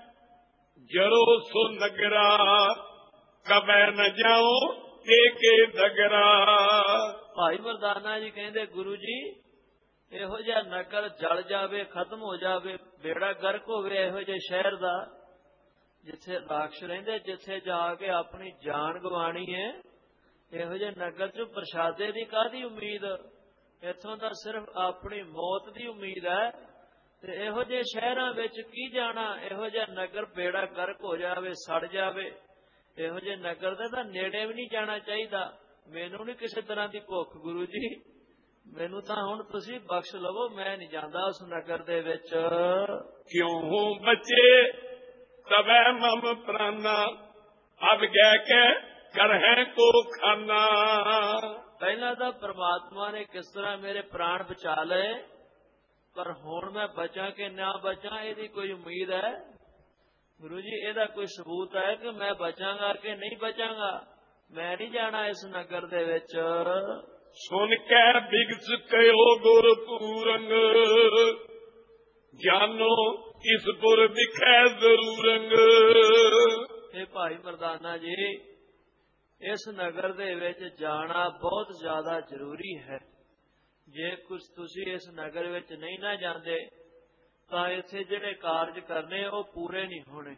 [SPEAKER 1] जरो सो नगरा, कबै न जाओ के दगरा।
[SPEAKER 2] ਭਾਈ ਮਰਦਾਨਾ ਜੀ ਕਹਿੰਦੇ, ਗੁਰੂ ਜੀ ਇਹੋ ਜਿਹਾ ਨਗਰ ਜਲ ਜਾਵੇ, ਖਤਮ ਹੋ ਜਾਵੇ, ਬੇੜਾ ਗਰਕ ਹੋਵੇ ਇਹੋ ਜਿਹੇ ਸ਼ਹਿਰ ਦਾ, ਜਿੱਥੇ ਰਾਖਸ਼ ਰਹਿੰਦੇ, ਜਿੱਥੇ ਜਾ ਕੇ ਆਪਣੀ ਜਾਨ ਗਵਾਣੀ ਹੈ। ਇਹੋ ਜਿਹੇ ਨਗਰ ਚ ਪ੍ਰਸ਼ਾਦੇ ਦੀ ਕਾਹਦੀ ਉਮੀਦ? ਇੱਥੋਂ ਤਾਂ ਸਿਰਫ ਆਪਣੀ ਮੌਤ ਦੀ ਉਮੀਦ ਹੈ। ਤੇ ਇਹੋ ਜਿਹੇ ਸ਼ਹਿਰਾਂ ਵਿੱਚ ਕੀ ਜਾਣਾ? ਇਹੋ ਜਿਹਾ ਨਗਰ ਬੇੜਾ ਗਰਕ ਹੋ ਜਾਵੇ, ਸੜ ਜਾਵੇ, ਇਹੋ ਜਿਹੇ ਨਗਰ ਦੇ ਤਾਂ ਨੇੜੇ ਵੀ ਨਹੀਂ ਜਾਣਾ ਚਾਹੀਦਾ। ਮੈਨੂੰ ਨਹੀਂ ਕਿਸੇ ਤਰ੍ਹਾਂ ਦੀ ਭੁੱਖ ਗੁਰੂ ਜੀ, ਮੈਨੂੰ ਤਾਂ ਹੁਣ ਤੁਸੀਂ ਬਖਸ਼ ਲਵੋ, ਮੈਂ ਨਹੀਂ ਜਾਂਦਾ ਉਸ ਨਗਰ ਦੇ ਵਿੱਚ।
[SPEAKER 1] क्यों बचे तबै मम प्राणा, अब गै के करहें को खाना।
[SPEAKER 2] ਪਹਿਲਾਂ ਤਾਂ ਪਰਮਾਤਮਾ ਨੇ ਕਿਸ ਤਰ੍ਹਾਂ ਮੇਰੇ ਪ੍ਰਾਣ ਬਚਾ ਲਏ, ਪਰ ਹੁਣ ਮੈਂ ਬਚਾਂ ਕਿ ਨਾ ਬਚਾਂ ਇਹਦੀ ਕੋਈ ਉਮੀਦ ਹੈ? ਗੁਰੂ ਜੀ ਇਹਦਾ ਕੋਈ ਸਬੂਤ ਹੈ ਕਿ ਮੈਂ ਬਚਾਂਗਾ ਕਿ ਨਹੀਂ ਬਚਾਂਗਾ? ਮੈਂ ਨਹੀਂ ਜਾਣਾ ਇਸ ਨਗਰ ਦੇ ਵਿੱਚ।
[SPEAKER 1] सुन कै बिगस कयो गुर पूरंग, जानो इस पुर दिखै जरूरंग।
[SPEAKER 2] ਇਹ ਭਾਈ ਮਰਦਾਨਾ ਜੀ, ਇਸ ਨਗਰ ਦੇ ਵਿੱਚ ਜਾਣਾ ਬਹੁਤ ਜ਼ਿਆਦਾ ਜ਼ਰੂਰੀ ਹੈ। ਜੇ ਕੁਝ ਤੁਸੀਂ ਇਸ ਨਗਰ ਵਿੱਚ ਨਹੀਂ ਨਾ ਜਾਂਦੇ ਤਾਂ ਇੱਥੇ ਜਿਹੜੇ ਕਾਰਜ ਕਰਨੇ ਉਹ ਪੂਰੇ ਨਹੀਂ ਹੋਣੇ।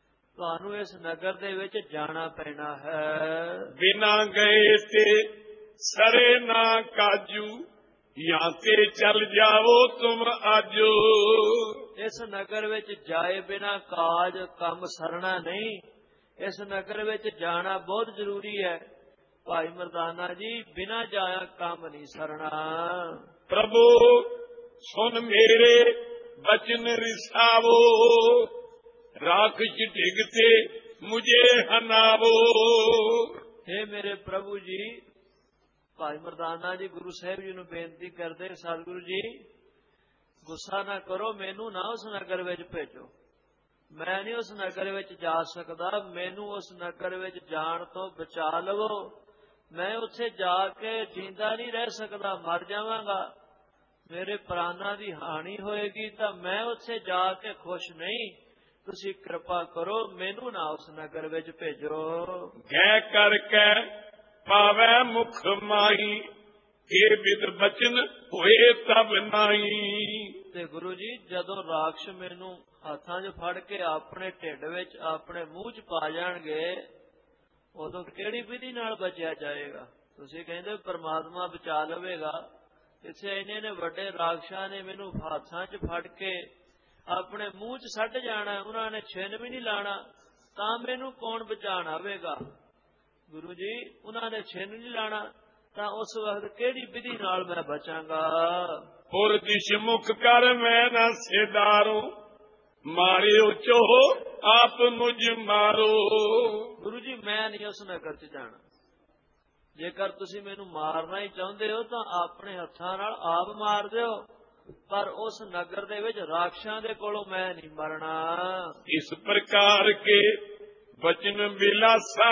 [SPEAKER 2] ਤੁਹਾਨੂੰ ਇਸ ਨਗਰ ਦੇ ਵਿੱਚ ਜਾਣਾ ਪੈਣਾ ਹੈ।
[SPEAKER 1] बिना गए ते सरे ना काजू, यहाँ से चल जाओ तुम आजो।
[SPEAKER 2] इस नगर विच जाए बिना काज काम सरना नहीं, इस नगर विच जाना बहुत जरूरी है। भाई मर्दाना जी बिना जाया काम नहीं सरना।
[SPEAKER 1] प्रभु सुन मेरे बचन रिसावो, राखश डिगते मुझे हनावो।
[SPEAKER 2] हे मेरे प्रभु जी, भाई मर्दाना जी गुरु साहिब जी नूं बेनती करदे, सतगुरु जी गुस्सा ना करो, मैनू ना उस नगर विच भेजो, मैं नहीं उस नगर विच जा सकदा, मैनू उस नगर विच जाण तो बचा लवो। मैं उत्थे जाके जींदा नहीं रह सकदा, मर जावांगा, मेरे प्राणां दी हानि होएगी, तां मैं उत्थे जाके खुश नहीं। तुसी कृपा करो, मैनू ना उस नगर विच भेजो।
[SPEAKER 1] गै करके पावै मुख माही, के विद बचन होए तब नाई।
[SPEAKER 2] ते गुरु जी जदों राक्ष मैनू हाथां 'च फड़ के अपने ढिड विच अपने मूंह 'च पा जाणगे, उदों किहड़ी विधि नाल बचिया जाएगा। तुसीं कहंदे परमात्मा बचा लवेगा, इत्थे इन्ने ने वड्डे राक्षसां ने मैनू हाथां 'च फड़ के अपने मूंह 'च सੱਟ जाना, उन्हां ने छिन भी नहीं लाना, तां मैनू कौन बचाण आवेगा। गुरु जी उन्हां ने छिन नहीं लाना, तां उस वक्त किहड़ी विधि नाल मैं बचांगा।
[SPEAKER 1] पुर दिश मुख कर मैं न सेदारो, मारियो चोहो आप मुझ मारो।
[SPEAKER 2] गुरु जी मैं नहीं उस नगर च जाना, जेकर तुसी मैनू मारना ही चाहुंदे हो तां अपने हत्थां नाल आप मार दिओ, पर उस नगर दे विच राक्षसां दे कोलों मैं नहीं मरना।
[SPEAKER 1] इस प्रकार के बचन बिलासा,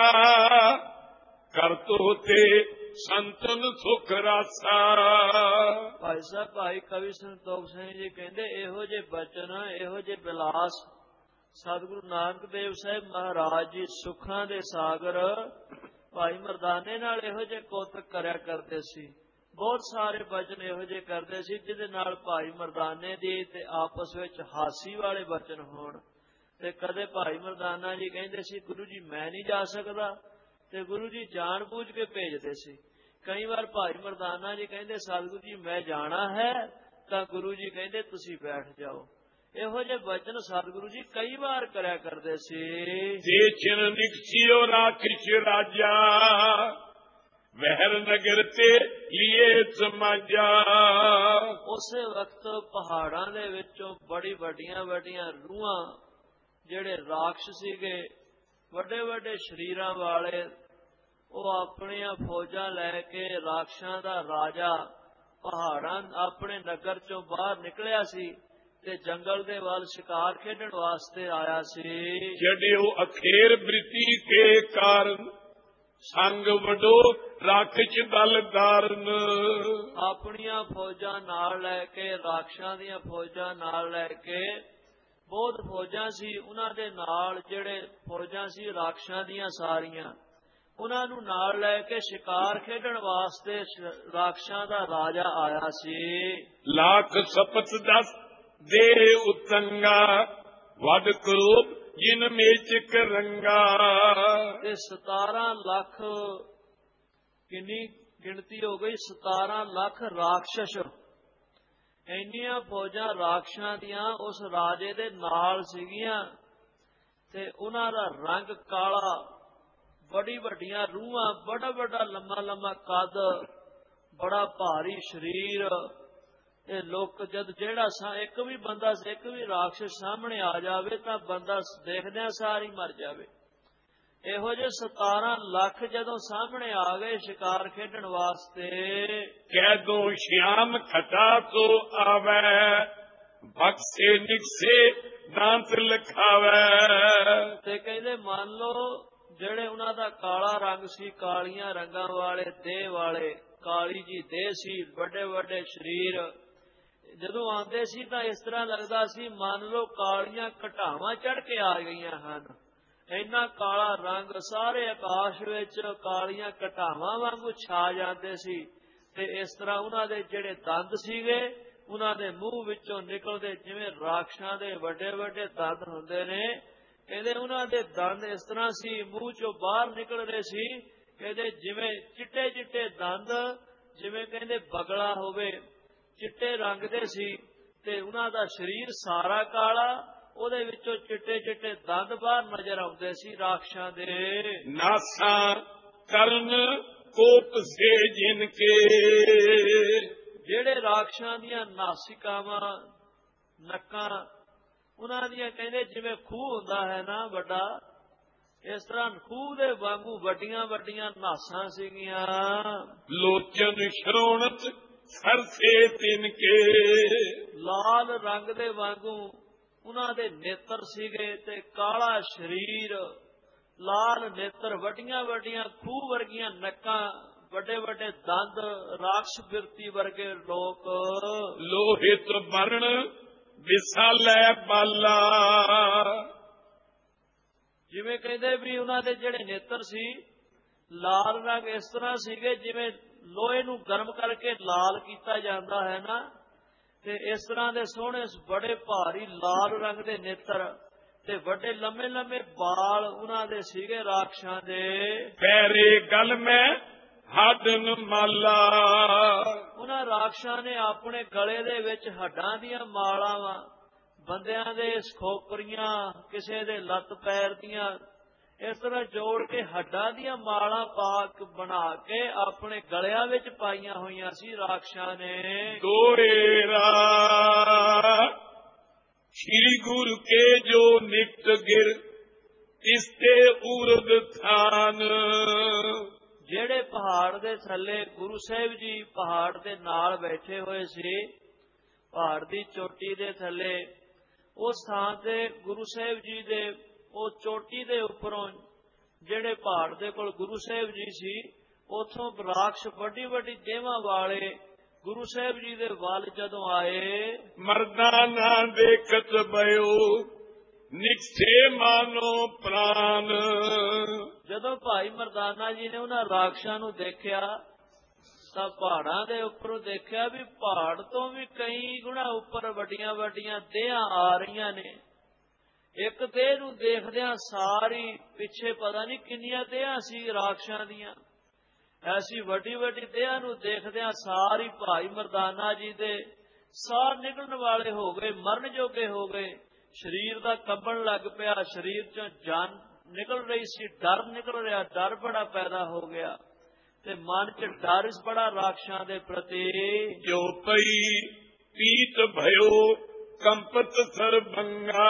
[SPEAKER 1] कर तो ते संतन सुख रासा।
[SPEAKER 2] भाई साहब भाई कवि संतोख सिंह जी कहंदे इहो जे बचन इहो जे बिलास सतगुरु नानक देव साहिब महाराज जी सुखां दे सागर भाई मर्दाने नाल इहो जे कौतक करया करदे सी। बहुत सारे बचन इहो जे करदे सी जिहदे नाल भाई मर्दाने दी ते आपस विच हासी वाले बचन होण। ते कदे भाई मर्दाना जी कहंदे सी गुरु जी मैं नहीं जा सकदा, ते गुरु जी जान बूझ के भेजदे सी। कई बार भाई मर्दाना जी कहंदे सतगुरु जी मैं जाना है, तां गुरु जी कहंदे तुसी बैठ जाओ। इहो जे बचन सतगुरु जी कई बार करया करदे सी।
[SPEAKER 1] जे छिन निकसियो राखिश राजा, वहर नगर ते लिए समाजा।
[SPEAKER 2] उसे वक्त पहाड़ां दे विचों बड़ी वड्डियां वड्डियां रूहां ਜਿਹੜੇ ਰਾਖਸ਼ ਸੀਗੇ ਵੱਡੇ ਵੱਡੇ ਸ਼ਰੀਰਾਂ ਵਾਲੇ, ਉਹ ਆਪਣੀਆਂ ਫੌਜਾਂ ਲੈ ਕੇ ਰਾਖਸ਼ਾਂ ਦਾ ਰਾਜਾ ਪਹਾੜਾਂ ਆਪਣੇ ਨਗਰ ਚੋਂ ਬਾਹਰ ਨਿਕਲਿਆ ਸੀ ਤੇ ਜੰਗਲ ਦੇ ਵੱਲ ਸ਼ਿਕਾਰ ਖੇਡਣ ਵਾਸਤੇ ਆਇਆ ਸੀ।
[SPEAKER 1] ਜਿਹੜੇ ਉਹ ਅਖੇਰ ਬ੍ਰਿਤੀ ਕੇ ਕਾਰਨ ਸੰਗ ਵਡੋ ਰਾਖਸ਼ ਦਲ ਦਾਰਨ।
[SPEAKER 2] ਆਪਣੀਆਂ ਫੌਜਾਂ ਨਾਲ ਲੈ ਕੇ ਰਾਖਸ਼ਾਂ ਦੀਆਂ ਫੌਜਾਂ ਨਾਲ ਲੈ ਕੇ ਬਹੁਤ ਫੌਜਾਂ ਸੀ, ਉਹਨਾਂ ਦੇ ਨਾਲ ਜਿਹੜੇ ਫੌਜਾਂ ਸੀ ਰਾਖਸ਼ਾਂ ਦੀਆਂ ਸਾਰੀਆਂ, ਉਹਨਾਂ ਨੂੰ ਨਾਲ ਲੈ ਕੇ ਸ਼ਿਕਾਰ ਖੇਡਣ ਵਾਸਤੇ ਰਾਖਸ਼ਾਂ ਦਾ ਰਾਜਾ ਆਇਆ ਸੀ।
[SPEAKER 1] ਲੱਖ ਸਪਤ ਦਸ ਦੇ ਉਤੰਗਾ, ਵੱਡ ਕਰੂਪ ਜਿਨ ਮੇਚਕ ਰੰਗਾ।
[SPEAKER 2] ਤੇ 17 ਲੱਖ ਕਿੰਨੀ ਗਿਣਤੀ ਹੋ ਗਈ, 17 ਲੱਖ ਰਾਖਸ਼, ਇੰਨੀਆਂ ਫੌਜਾਂ ਰਾਖਸ਼ਾਂ ਦੀਆਂ ਉਸ ਰਾਜੇ ਦੇ ਨਾਲ ਸੀਗੀਆਂ ਤੇ ਉਹਨਾਂ ਦਾ ਰੰਗ ਕਾਲਾ, ਬੜੀ ਵੱਡੀਆਂ ਰੂਹਾਂ, ਬੜਾ ਵੱਡਾ ਲੰਮਾ ਲੰਮਾ ਕੱਦ, ਬੜਾ ਭਾਰੀ ਸਰੀਰ। ਇਹ ਲੋਕ ਜਦ ਜਿਹੜਾ ਇੱਕ ਵੀ ਬੰਦਾ ਇੱਕ ਵੀ ਰਾਖਸ਼ ਸਾਹਮਣੇ ਆ ਜਾਵੇ ਤਾਂ ਬੰਦਾ ਦੇਖਦਿਆਂ ਸਾਰ ਹੀ ਮਰ ਜਾਵੇ। ਇਹੋ ਜਿਹੇ 17 ਲੱਖ ਜਦੋਂ ਸਾਹਮਣੇ ਆ ਗਏ ਸ਼ਿਕਾਰ ਖੇਡਣ ਵਾਸਤੇ।
[SPEAKER 1] ਕੈਦੋਂ ਸ਼ਿਆਮ ਖਟਾ ਤੋ ਆਵੈ, ਬਖਸ਼ੇ ਨਿਕਸੇ ਦਾੰਤ ਲਖਾਵੈ।
[SPEAKER 2] ਤੇ ਕਹਿੰਦੇ ਮੰਨ ਲਓ ਜਿਹੜੇ ਉਹਨਾਂ ਦਾ ਕਾਲਾ ਰੰਗ ਸੀ, ਕਾਲੀਆਂ ਰੰਗਾਂ ਵਾਲੇ ਦੇਹ ਵਾਲੇ, ਕਾਲੀ ਜੀ ਦੇਹ ਸੀ, ਵੱਡੇ ਵੱਡੇ ਸਰੀਰ, ਜਦੋਂ ਆਉਂਦੇ ਸੀ ਤਾਂ ਇਸ ਤਰ੍ਹਾਂ ਲੱਗਦਾ ਸੀ ਮੰਨ ਲਓ ਕਾਲੀਆਂ ਘਟਾਵਾਂ ਚੜ੍ਹ ਕੇ ਆ ਗਈਆਂ ਹਨ। ਇੰਨਾ ਕਾਲਾ ਰੰਗ ਸਾਰੇ ਆਕਾਸ਼ ਵਿੱਚ ਕਾਲੀਆਂ ਘਟਾਵਾਂ ਵਾਂਗੂ ਛਾ ਜਾਂਦੇ ਸੀ ਤੇ ਇਸ ਤਰ੍ਹਾਂ ਉਹਨਾਂ ਦੇ ਜਿਹੜੇ ਦੰਦ ਸੀਗੇ ਉਹਨਾਂ ਦੇ ਮੂੰਹ ਵਿੱਚੋਂ ਨਿਕਲਦੇ ਜਿਵੇਂ ਰਾਖਸ਼ਾਂ ਦੇ ਵੱਡੇ ਵੱਡੇ ਦੰਦ ਹੁੰਦੇ ਨੇ। ਕਹਿੰਦੇ ਉਹਨਾਂ ਦੇ ਦੰਦ ਇਸ ਤਰ੍ਹਾਂ ਸੀ, ਮੂੰਹ ਚੋਂ ਬਾਹਰ ਨਿਕਲ ਰਹੇ ਸੀ ਕਹਿੰਦੇ ਜਿਵੇਂ ਚਿੱਟੇ ਚਿੱਟੇ ਦੰਦ, ਜਿਵੇਂ ਕਹਿੰਦੇ ਬਗਲਾ ਹੋਵੇ, ਚਿੱਟੇ ਰੰਗ ਦੇ ਸੀ ਤੇ ਉਹਨਾਂ ਦਾ ਸਰੀਰ ਸਾਰਾ ਕਾਲਾ, ਉਹਦੇ ਵਿੱਚੋਂ ਚਿੱਟੇ ਚਿੱਟੇ ਦੰਦ ਬਾਹਰ ਨਜ਼ਰ ਆਉਂਦੇ ਸੀ ਰਾਖਸ਼ਾਂ ਦੇ।
[SPEAKER 1] ਨਾਸਾਂ ਕਰਨ ਕੋਪ ਸੇ ਜਿਨ ਕੇ,
[SPEAKER 2] ਜਿਹੜੇ ਰਾਖਸ਼ਾਂ ਦੀਆਂ ਨਾਸਿਕਾਵਾਂ, ਨੱਕਾਂ ਉਹਨਾਂ ਦੀਆਂ ਕਹਿੰਦੇ ਜਿਵੇਂ ਖੂਹ ਹੁੰਦਾ ਹੈ ਨਾ ਵੱਡਾ, ਇਸ ਤਰ੍ਹਾਂ ਖੂਹ ਦੇ ਵਾਂਗੂ ਵੱਡੀਆਂ ਵੱਡੀਆਂ ਨਾਸਾਂ ਸੀਗੀਆਂ।
[SPEAKER 1] ਲੋਚਨ ਸ਼ਰੋਣਤ ਸਰਸੇ ਤਿਨ ਕੇ,
[SPEAKER 2] ਲਾਲ ਰੰਗ ਦੇ ਵਾਂਗੂ ਉਹਨਾਂ ਦੇ ਨੇਤਰ ਸੀਗੇ ਤੇ ਕਾਲਾ ਸਰੀਰ, ਲਾਲ ਨੇਤਰ, ਵੱਡੀਆਂ ਵੱਡੀਆਂ ਖੂਹ ਵਰਗੀਆਂ ਨੱਕਾਂ, ਵੱਡੇ ਵੱਡੇ ਦੰਦ, ਰਾਖਸ਼ ਬਿਰਤੀ ਵਰਗੇ ਲੋਕ।
[SPEAKER 1] ਲੋਹਿਤ ਵਰਣ ਵਿਸਾਲੈ ਬਾਲਾ,
[SPEAKER 2] ਜਿਵੇਂ ਕਹਿੰਦੇ ਵੀ ਉਹਨਾਂ ਦੇ ਜਿਹੜੇ ਨੇਤਰ ਸੀ ਲਾਲ ਰੰਗ ਇਸ ਤਰ੍ਹਾਂ ਸੀਗੇ ਜਿਵੇਂ ਲੋਹੇ ਨੂੰ ਗਰਮ ਕਰਕੇ ਲਾਲ ਕੀਤਾ ਜਾਂਦਾ ਹੈ ਨਾ, ਤੇ ਇਸ ਤਰ੍ਹਾਂ ਦੇ ਸੋਹਣੇ ਬੜੇ ਭਾਰੀ ਲਾਲ ਰੰਗ ਦੇ ਨੇਤਰ ਤੇ ਵੱਡੇ ਲੰਮੇ ਲੰਮੇ ਬਾਲ ਉਹਨਾਂ ਦੇ ਸੀਗੇ ਰਾਖਸ਼ਾਂ ਦੇ।
[SPEAKER 1] ਪੈਰੇ ਗਲ ਮੈਂ ਹੱਡਨ ਮਾਲਾ,
[SPEAKER 2] ਉਹਨਾਂ ਰਾਖਸ਼ਾਂ ਨੇ ਆਪਣੇ ਗਲੇ ਦੇ ਵਿੱਚ ਹੱਡਾਂ ਦੀਆਂ ਮਾਲਾਵਾਂ, ਬੰਦਿਆਂ ਦੇ ਖੋਪਰੀਆਂ, ਕਿਸੇ ਦੇ ਲੱਤ ਪੈਰ ਦੀਆਂ, ਇਸ ਤਰ੍ਹਾਂ ਜੋੜ ਕੇ ਹੱਡਾਂ ਦੀਆਂ ਮਾਲਾਂ ਬਣਾ ਕੇ ਆਪਣੇ ਗਲਿਆਂ ਵਿੱਚ ਪਾਈਆਂ ਹੋਈਆਂ ਸੀ ਰਾਖਸ਼ਾਂ ਨੇ।
[SPEAKER 1] ਦੋਏਰਾ ਸ਼੍ਰੀ ਗੁਰੂ ਕੇ ਜੋ ਨਿਕਟ ਗਿਰ ਇਸਤੇ ਉਰਦ ਥਾਨ,
[SPEAKER 2] ਜਿਹੜੇ ਪਹਾੜ ਦੇ ਥੱਲੇ ਗੁਰੂ ਸਾਹਿਬ ਜੀ ਪਹਾੜ ਦੇ ਨਾਲ ਬੈਠੇ ਹੋਏ ਸੀ, ਪਹਾੜ ਦੀ ਚੋਟੀ ਦੇ ਥੱਲੇ, ਉਸ ਥਾਂ ਤੇ ਗੁਰੂ ਸਾਹਿਬ ਜੀ ਦੇ ਉਹ ਚੋਟੀ ਦੇ ਉੱਪਰੋਂ, ਜਿਹੜੇ ਪਹਾੜ ਦੇ ਕੋਲ ਗੁਰੂ ਸਾਹਿਬ ਜੀ ਸੀ, ਉਥੋਂ ਰਾਖਸ਼ ਵੱਡੀ ਵੱਡੀ ਦੇਵਾਂ ਵਾਲੇ ਗੁਰੂ ਸਾਹਿਬ ਜੀ ਦੇ ਵੱਲ ਜਦੋਂ ਆਏ,
[SPEAKER 1] ਮਰਦਾਂ ਨਾ ਦੇਖਤ ਬਇਓ ਨਿਕਸੇ ਮਾਨੋ ਪ੍ਰਾਨ,
[SPEAKER 2] ਜਦੋਂ ਭਾਈ ਮਰਦਾਨਾ ਜੀ ਨੇ ਉਹਨਾਂ ਰਾਖਸ਼ਾਂ ਨੂੰ ਦੇਖਿਆ ਤਾਂ ਪਹਾੜਾਂ ਦੇ ਉੱਪਰੋਂ ਦੇਖਿਆ ਵੀ ਪਹਾੜ ਤੋਂ ਵੀ ਕਈ ਗੁਣਾ ਉੱਪਰ ਵੱਡੀਆਂ ਵੱਡੀਆਂ ਦੇਹਾਂ ਆ ਰਹੀਆਂ ਨੇ। ਇੱਕ ਦੇਹ ਨੂੰ ਦੇਖਦਿਆਂ ਸਾਰੀ ਪਿੱਛੇ ਪਤਾ ਨਹੀਂ ਕਿੰਨੀਆਂ ਦੇਹਾਂ ਸੀ ਰਾਖਸ਼ਾਂ ਦੀਆਂ, ਐਸੀ ਵੱਡੀ ਵੱਡੀ ਦੇਹਾਂ ਨੂੰ ਦੇਖਦਿਆਂ ਸਾਰੀ ਭਾਈ ਮਰਦਾਨਾ ਜੀ ਦੇ ਸਾਹ ਨਿਕਲਣ ਵਾਲੇ ਹੋ ਗਏ, ਮਰਨ ਜੋਗੇ ਹੋ ਗਏ, ਸਰੀਰ ਦਾ ਕੰਬਣ ਲੱਗ ਪਿਆ, ਸਰੀਰ ਚੋਂ ਜਾਨ ਨਿਕਲ ਰਹੀ ਸੀ, ਡਰ ਨਿਕਲ ਰਿਹਾ, ਡਰ ਬੜਾ ਪੈਦਾ ਹੋ ਗਿਆ ਤੇ ਮਨ ਚ ਡਰ ਇਸ ਬੜਾ ਰਾਖਸ਼ਾਂ ਦੇ ਪ੍ਰਤੀ।
[SPEAKER 1] ਜੋ ਪਈ ਪੀਤ ਭਇਓ ਕੰਪਤ ਸਰਬੰਗਾ,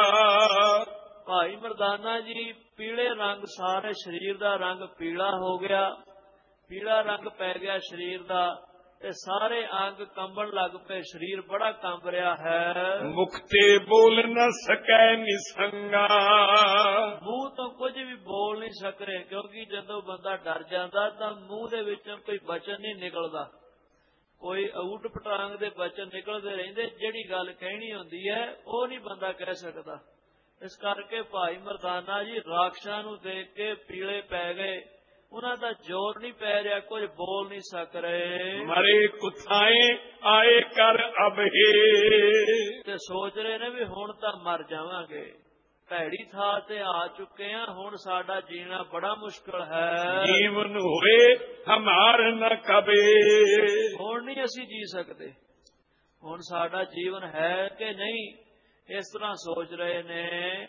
[SPEAKER 2] ਭਾਈ ਮਰਦਾਨਾ ਜੀ ਪੀਲੇ ਰੰਗ, ਸਾਰੇ ਸਰੀਰ ਦਾ ਰੰਗ ਪੀਲਾ ਹੋ ਗਿਆ, ਪੀਲਾ ਰੰਗ ਪੈ ਗਿਆ ਸਰੀਰ ਦਾ ਤੇ ਸਾਰੇ ਅੰਗ ਕੰਬਣ ਲੱਗ ਪਏ, ਸਰੀਰ ਬੜਾ ਕੰਬ ਰਿਹਾ ਹੈ।
[SPEAKER 1] ਮੁਖਤੇ ਬੋਲ ਨਾ ਸਕੈ ਨਿਸੰਗਾ,
[SPEAKER 2] ਮੂੰਹ ਤੋਂ ਕੁਝ ਵੀ ਬੋਲ ਨਹੀਂ ਸਕ ਰਹੇ, ਕਿਉਂਕਿ ਜਦੋਂ ਬੰਦਾ ਡਰ ਜਾਂਦਾ ਤਾਂ ਮੂੰਹ ਦੇ ਵਿੱਚੋਂ ਕੋਈ ਬਚਨ ਨਹੀਂ ਨਿਕਲਦਾ, ਕੋਈ ਊਟ ਪਟਾਂਗ ਦੇ ਬਚਨ ਨਿਕਲਦੇ ਰਹਿੰਦੇ, ਜਿਹੜੀ ਗੱਲ ਕਹਿਣੀ ਹੁੰਦੀ ਹੈ ਉਹ ਨਹੀਂ ਬੰਦਾ ਕਹਿ ਸਕਦਾ। ਇਸ ਕਰਕੇ ਭਾਈ ਮਰਦਾਨਾ ਜੀ ਰਾਖਸ਼ਾਂ ਨੂੰ ਦੇਖ ਕੇ ਪੀਲੇ ਪੈ ਗਏ, ਉਹਨਾਂ ਦਾ ਜ਼ੋਰ ਨਹੀਂ ਪੈ ਰਿਹਾ, ਕੁਝ ਬੋਲ ਨਹੀਂ ਸਕ ਰਹੇ।
[SPEAKER 1] ਮਰੇ ਕੁਥਾਏ ਆਏ ਕਰ ਅਬਹੇ,
[SPEAKER 2] ਤੇ ਸੋਚ ਰਹੇ ਨੇ ਵੀ ਹੁਣ ਤਾਂ ਮਰ ਜਾਵਾਂਗੇ, ਭੈੜੀ ਥਾਂ ਤੇ ਆ ਚੁੱਕੇ ਆ, ਹੁਣ ਸਾਡਾ ਜੀਣਾ ਬੜਾ ਮੁਸ਼ਕਲ ਹੈ।
[SPEAKER 1] ਜੀਵਨ ਹੋਏ ਹਮਾਰ ਨ ਕਬੇ,
[SPEAKER 2] ਹੁਣ ਨਹੀਂ ਅਸੀਂ ਜੀ ਸਕਦੇ, ਹੁਣ ਸਾਡਾ ਜੀਵਨ ਹੈ ਕਿ ਨਹੀਂ, ਇਸ ਤਰ੍ਹਾਂ ਸੋਚ ਰਹੇ ਨੇ।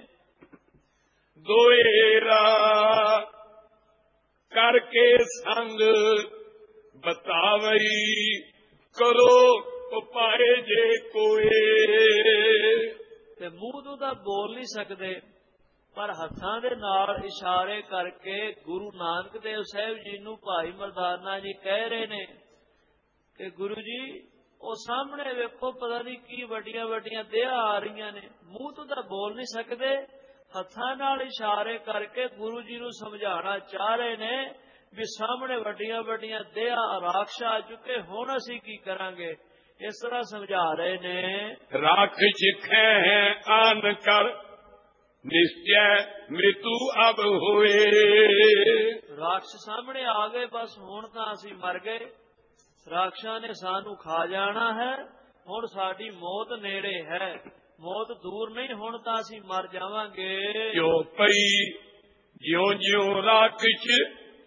[SPEAKER 1] ਦੋਏਰਾ ਕਰਕੇ ਸੰਗ ਬਤਾਵਈ ਕਰੋ ਉਪਾਏ ਜੇ ਕੋਏ,
[SPEAKER 2] ਤੇ ਮੂੰਹ ਤੋਂ ਤਾਂ ਬੋਲ ਨਹੀਂ ਸਕਦੇ, ਪਰ ਹੱਥਾਂ ਦੇ ਨਾਲ ਇਸ਼ਾਰੇ ਕਰਕੇ ਗੁਰੂ ਨਾਨਕ ਦੇਵ ਸਾਹਿਬ ਜੀ ਨੂੰ ਭਾਈ ਮਰਦਾਨਾ ਜੀ ਕਹਿ ਰਹੇ ਨੇ ਕਿ ਗੁਰੂ ਜੀ ਉਹ ਸਾਹਮਣੇ ਵੇਖੋ, ਪਤਾ ਨਹੀਂ ਕੀ ਵੱਡੀਆਂ ਵੱਡੀਆਂ ਦੇਹਾਂ ਆ ਰਹੀਆਂ ਨੇ, ਮੂੰਹ ਤੋਂ ਤਾਂ ਬੋਲ ਨਹੀਂ ਸਕਦੇ, ਹੱਥਾਂ ਨਾਲ ਇਸ਼ਾਰੇ ਕਰਕੇ ਗੁਰੂ ਜੀ ਨੂੰ ਸਮਝਾਉਣਾ ਚਾਹ ਰਹੇ ਨੇ ਵੀ ਸਾਹਮਣੇ ਵੱਡੀਆਂ ਵੱਡੀਆਂ ਦੇਹਾਂ ਰਾਖਸ਼ ਆ ਚੁੱਕੇ, ਹੁਣ ਅਸੀਂ ਕੀ ਕਰਾਂਗੇ, ਇਸ ਤਰ੍ਹਾਂ ਸਮਝਾ ਰਹੇ ਨੇ।
[SPEAKER 1] ਰਾਖਸ਼ ਖੈ ਆਨ ਕਰ ਨਿਸ਼ਚੈ ਮ੍ਰਿਤੂ ਅਬ ਹੋਏ,
[SPEAKER 2] ਰਾਖਸ਼ ਸਾਹਮਣੇ ਆ ਗਏ, ਬਸ ਹੁਣ ਤਾਂ ਅਸੀਂ ਮਰ ਗਏ, ਰਾਖਸ਼ਾਂ ਨੇ ਸਾਨੂੰ ਖਾ ਜਾਣਾ ਹੈ, ਹੁਣ ਸਾਡੀ ਮੌਤ ਨੇੜੇ ਹੈ, ਮੌਤ ਦੂਰ ਨਹੀਂ, ਹੁਣ ਤਾਂ ਅਸੀਂ ਮਰ ਜਾਵਾਂਗੇ।
[SPEAKER 1] ਜੋ ਪਈ ਜਿਉਂ ਜਿਉਂ ਰਾਖਸ਼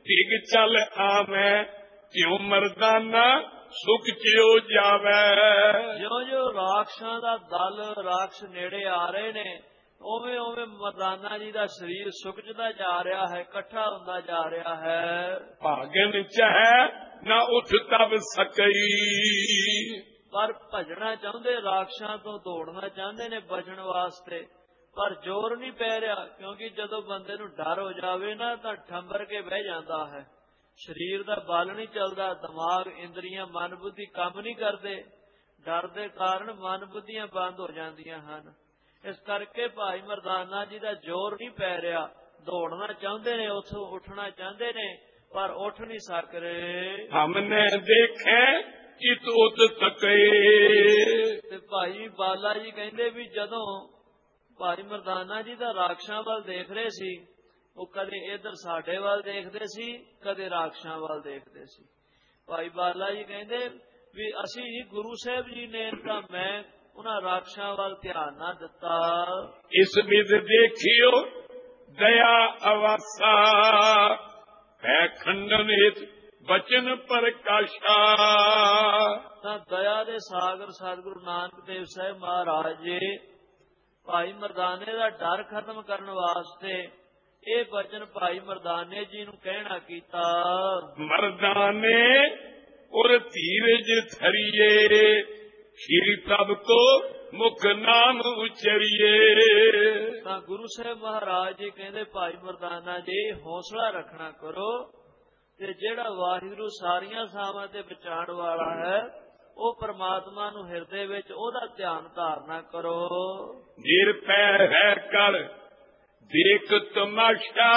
[SPEAKER 1] ਢਿਗ ਚੱਲ ਆਵੇਂ ਕਿਉਂ ਮਰਦਾਨਾ ਸੁਖ ਜਿਉ ਜਾਵੇ।
[SPEAKER 2] ਜਿਉਂ ਜਿਉਂ ਰਾਖਸ਼ਾਂ ਦਾ ਦਲ ਰਾਖਸ਼ ਨੇੜੇ ਆ ਰਹੇ ਨੇ, ਉਵੇਂ ਉਵੇਂ ਮਰਦਾਨਾ ਜੀ ਦਾ ਸਰੀਰ ਸੁੱਕਦਾ ਜਾ ਰਿਹਾ ਹੈ, ਇਕੱਠਾ ਹੁੰਦਾ ਜਾ ਰਿਹਾ ਹੈ।
[SPEAKER 1] ਭਾਗਨ ਚਾਹੈ ਨਾ ਉੱਠ ਤਬ ਸਕਈ।
[SPEAKER 2] ਪਰ ਭਜਣਾ ਚਾਹੁੰਦੇ, ਰਾਖਸ਼ਾਂ ਤੋਂ ਦੌੜਨਾ ਚਾਹੁੰਦੇ ਨੇ ਬਚਣ ਵਾਸਤੇ, ਪਰ ਜ਼ੋਰ ਨਹੀਂ ਪੈ ਰਿਹਾ, ਕਿਉਂਕਿ ਜਦੋਂ ਬੰਦੇ ਨੂੰ ਡਰ ਹੋ ਜਾਵੇ ਨਾ ਤਾਂ ਠੰਬਰ ਕੇ ਬਹਿ ਜਾਂਦਾ ਹੈ। ਸਰੀਰ ਦਾ ਬਲ ਨਹੀਂ ਚੱਲਦਾ, ਦਿਮਾਗ, ਇੰਦਰੀਆਂ, ਮਨ ਬੁੱਧੀ ਕੰਮ ਨਹੀਂ ਕਰਦੇ। ਡਰ ਦੇ ਕਾਰਨ ਮਨ ਬੁੱਧੀਆਂ ਬੰਦ ਹੋ ਜਾਂਦੀਆਂ ਹਨ। ਇਸ ਕਰਕੇ ਭਾਈ ਮਰਦਾਨਾ ਜੀ ਦਾ ਜ਼ੋਰ ਨਹੀਂ ਪੈ ਰਿਹਾ। ਦੌੜਨਾ ਚਾਹੁੰਦੇ ਨੇ, ਉੱਥੋਂ ਉੱਠਣਾ ਚਾਹੁੰਦੇ ਨੇ, ਪਰ ਉੱਠ ਨਹੀਂ ਸਕ ਰਹੇ।
[SPEAKER 1] ਹਮਨੇ ਦੇਖੇ ਇਤ ਉਤ ਤਕੇ।
[SPEAKER 2] ਤੇ ਭਾਈ ਬਾਲਾ ਜੀ ਕਹਿੰਦੇ ਵੀ ਜਦੋਂ ਭਾਈ ਮਰਦਾਨਾ ਜੀ ਦਾ ਰਾਖਸ਼ਾਂ ਵੱਲ ਦੇਖ ਰਹੇ ਸੀ, ਉਹ ਕਦੇ ਇੱਧਰ ਸਾਡੇ ਵੱਲ ਦੇਖਦੇ ਸੀ, ਕਦੇ ਰਾਖਸ਼ਾਂ ਵੱਲ ਦੇਖਦੇ ਸੀ। ਭਾਈ ਬਾਲਾ ਜੀ ਕਹਿੰਦੇ ਵੀ ਅਸੀਂ ਗੁਰੂ ਸਾਹਿਬ ਜੀ ਨੇ ਤਾਂ ਮੈਂ ਉਹਨਾਂ ਰਾਖਸ਼ਾਂ ਵੱਲ ਧਿਆਨ ਨਾ ਦਿੱਤਾ।
[SPEAKER 1] ਇਸ ਵਿਦ ਦੇਖਿਓ ਦਇਆ ਅਵਾਸਾ, ਭੈ ਖੰਡਨ ਹਿਤ ਬਚਨ ਪ੍ਰਕਾਸ਼ਾ।
[SPEAKER 2] ਤਾਂ ਦਇਆ ਦੇ ਸਾਗਰ ਸਤਿਗੁਰੂ ਨਾਨਕ ਦੇਵ ਸਾਹਿਬ ਮਹਾਰਾਜ ਜੀ ਭਾਈ ਮਰਦਾਨੇ ਦਾ ਡਰ ਖਤਮ ਕਰਨ ਵਾਸਤੇ ਇਹ ਬਚਨ ਭਾਈ ਮਰਦਾਨੇ ਜੀ ਨੂੰ ਕਹਿਣਾ ਕੀਤਾ।
[SPEAKER 1] ਮਰਦਾਨੇ ਉਰ ਧੀਰਜ ਧਰੀਏ, ਸ਼੍ਰੀ ਪ੍ਰਭ ਕੋ ਮੁਖ ਨਾਮ ਉਚਰੀਏ।
[SPEAKER 2] ਤਾਂ ਗੁਰੂ ਸਾਹਿਬ ਮਹਾਰਾਜ ਜੀ ਕਹਿੰਦੇ ਭਾਈ ਮਰਦਾਨਾ ਜੀ ਹੌਸਲਾ ਰੱਖਣਾ ਕਰੋ, ਤੇ ਜਿਹੜਾ ਵਾਹਿਗੁਰੂ ਸਾਰੀਆਂ ਥਾਵਾਂ ਤੇ ਬਚਾਉਣ ਵਾਲਾ ਹੈ, ਉਹ ਪਰਮਾਤਮਾ ਨੂੰ ਹਿਰਦੇ ਵਿੱਚ ਉਹਦਾ ਧਿਆਨ ਧਾਰਨਾ ਕਰੋ।
[SPEAKER 1] ਨਿਰਭੈ ਹੈ ਕਰ ਦੇਖ ਤਮਾਸ਼ਾ,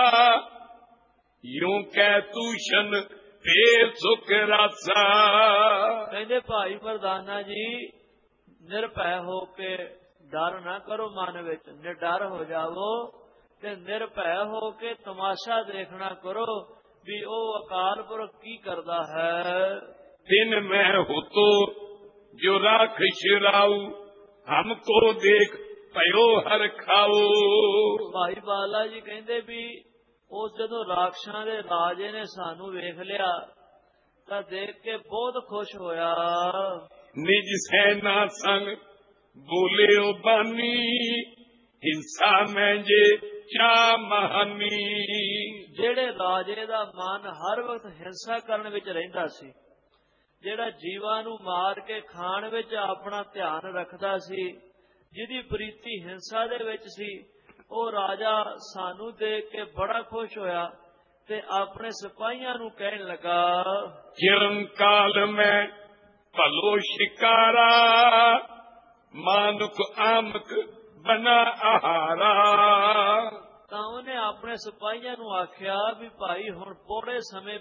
[SPEAKER 1] ਯੂੰ ਕਹਿ ਤੂਸ਼ਨ ਫੇਰ ਸੁਖ ਰਾਸਾ।
[SPEAKER 2] ਕਹਿੰਦੇ ਭਾਈ ਮਰਦਾਨਾ ਜੀ ਨਿਰਭੈ ਹੋ ਕੇ ਡਰ ਨਾ ਕਰੋ, ਮਨ ਵਿੱਚ ਨਿਡਰ ਹੋ ਜਾਵੋ ਤੇ ਨਿਰਭੈ ਹੋ ਕੇ ਤਮਾਸ਼ਾ ਦੇਖਣਾ ਕਰੋ ਵੀ ਉਹ ਅਕਾਲ ਪੁਰਖ ਕੀ ਕਰਦਾ ਹੈ।
[SPEAKER 1] दिन में हो तो जो राखश राऊ, हमको देख पयो हर खाओ।
[SPEAKER 2] ਭਾਈ ਬਾਲਾ ਜੀ ਕਹਿੰਦੇ ਵੀ ਉਹ ਜਦੋਂ ਰਾਖਸ਼ਾਂ ਦੇ ਰਾਜੇ ਨੇ ਸਾਨੂੰ ਵੇਖ ਲਿਆ ਤਾਂ ਦੇਖ ਕੇ ਬਹੁਤ ਖੁਸ਼ ਹੋਇਆ।
[SPEAKER 1] निज सेना संग बोले ओ बानी, हिंसा में जे चा महानी।
[SPEAKER 2] ਜਿਹੜੇ ਰਾਜੇ ਦਾ ਮਨ ਹਰ ਵਕਤ ਹਿੰਸਾ ਕਰਨ ਵਿੱਚ ਰਹਿੰਦਾ ਸੀ, ਜਿਹੜਾ ਜੀਵਾਂ ਨੂੰ ਮਾਰ ਕੇ ਖਾਣ ਵਿੱਚ ਆਪਣਾ ਧਿਆਨ ਰੱਖਦਾ ਸੀ, ਜਿਹਦੀ ਪ੍ਰੀਤੀ ਹਿੰਸਾ ਦੇ ਵਿੱਚ ਸੀ, ਉਹ ਰਾਜਾ ਸਾਨੂੰ ਦੇਖ ਕੇ ਬੜਾ ਖੁਸ਼ ਹੋਇਆ ਤੇ ਆਪਣੇ ਸਿਪਾਹੀਆਂ ਨੂੰ ਕਹਿਣ ਲੱਗਾ,
[SPEAKER 1] किरण काल में भलो शिकारा, मानुक आमक बना आहारा।
[SPEAKER 2] ਤਾਂ ਉਹਨੇ ਆਪਣੇ ਸਿਪਾਹੀਆਂ ਨੂੰ ਆਖਿਆ ਵੀ ਭਾਈ ਹੁਣ ਬਹੁਤ ਸਮੇਂ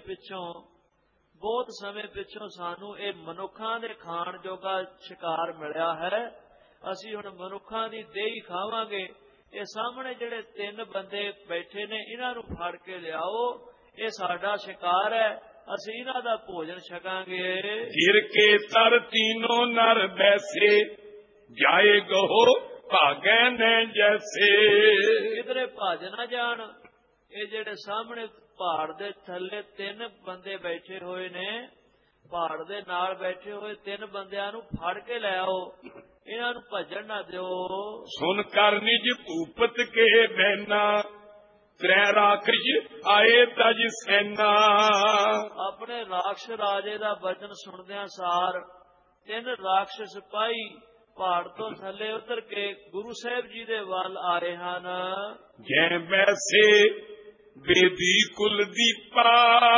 [SPEAKER 2] ਪਿੱਛੋਂ ਸਾਨੂੰ ਇਹ ਮਨੁੱਖਾਂ ਦੇ ਖਾਣ ਜੋਗਾ ਸ਼ਿਕਾਰ ਮਿਲਿਆ ਹੈ, ਅਸੀਂ ਹੁਣ ਮਨੁੱਖਾਂ ਦੀ ਦੇਹੀ ਖਾਵਾਂਗੇ। ਇਹ ਸਾਹਮਣੇ ਜਿਹੜੇ 3 ਬੰਦੇ ਬੈਠੇ ਨੇ, ਇਹਨਾਂ ਨੂੰ ਫੜ ਕੇ ਲਿਆਓ, ਇਹ ਸਾਡਾ ਸ਼ਿਕਾਰ ਹੈ, ਅਸੀਂ ਇਹਨਾਂ ਦਾ ਭੋਜਨ ਛਕਾਂਗੇ।
[SPEAKER 1] गिर के तर तीनों नर बैसे, जाए गहो भागे ने जैसे।
[SPEAKER 2] ਕਿਧਰੇ ਭੱਜ ਨਾ ਜਾਣ। ਇਹ ਜਿਹੜੇ ਸਾਹਮਣੇ ਪਹਾੜ ਦੇ ਥੱਲੇ 3 ਬੰਦੇ ਬੈਠੇ ਹੋਏ ਨੇ, ਪਹਾੜ ਦੇ ਨਾਲ ਬੈਠੇ ਹੋਏ 3 ਬੰਦਿਆਂ ਨੂੰ ਫੜ ਕੇ ਲੈ ਆਓ, ਇਹਨਾਂ ਨੂੰ ਭੱਜਣ ਨਾ ਦਿਓ।
[SPEAKER 1] सुन कर निज भूपत के बहना, त्रै राक्षस आए तज सेना।
[SPEAKER 2] ਆਪਣੇ ਰਾਖਸ਼ ਰਾਜੇ ਦਾ ਬਚਨ ਸੁਣਦਿਆਂ ਸਾਰ 3 ਰਾਖਸ਼ ਸਿਪਾਹੀ ਪਹਾੜ ਤੋਂ ਥੱਲੇ ਉਤਰ ਕੇ ਗੁਰੂ ਸਾਹਿਬ ਜੀ ਦੇ ਵੱਲ ਆਏ ਹਨ।
[SPEAKER 1] जै वैसे बेदी कुल दीपा,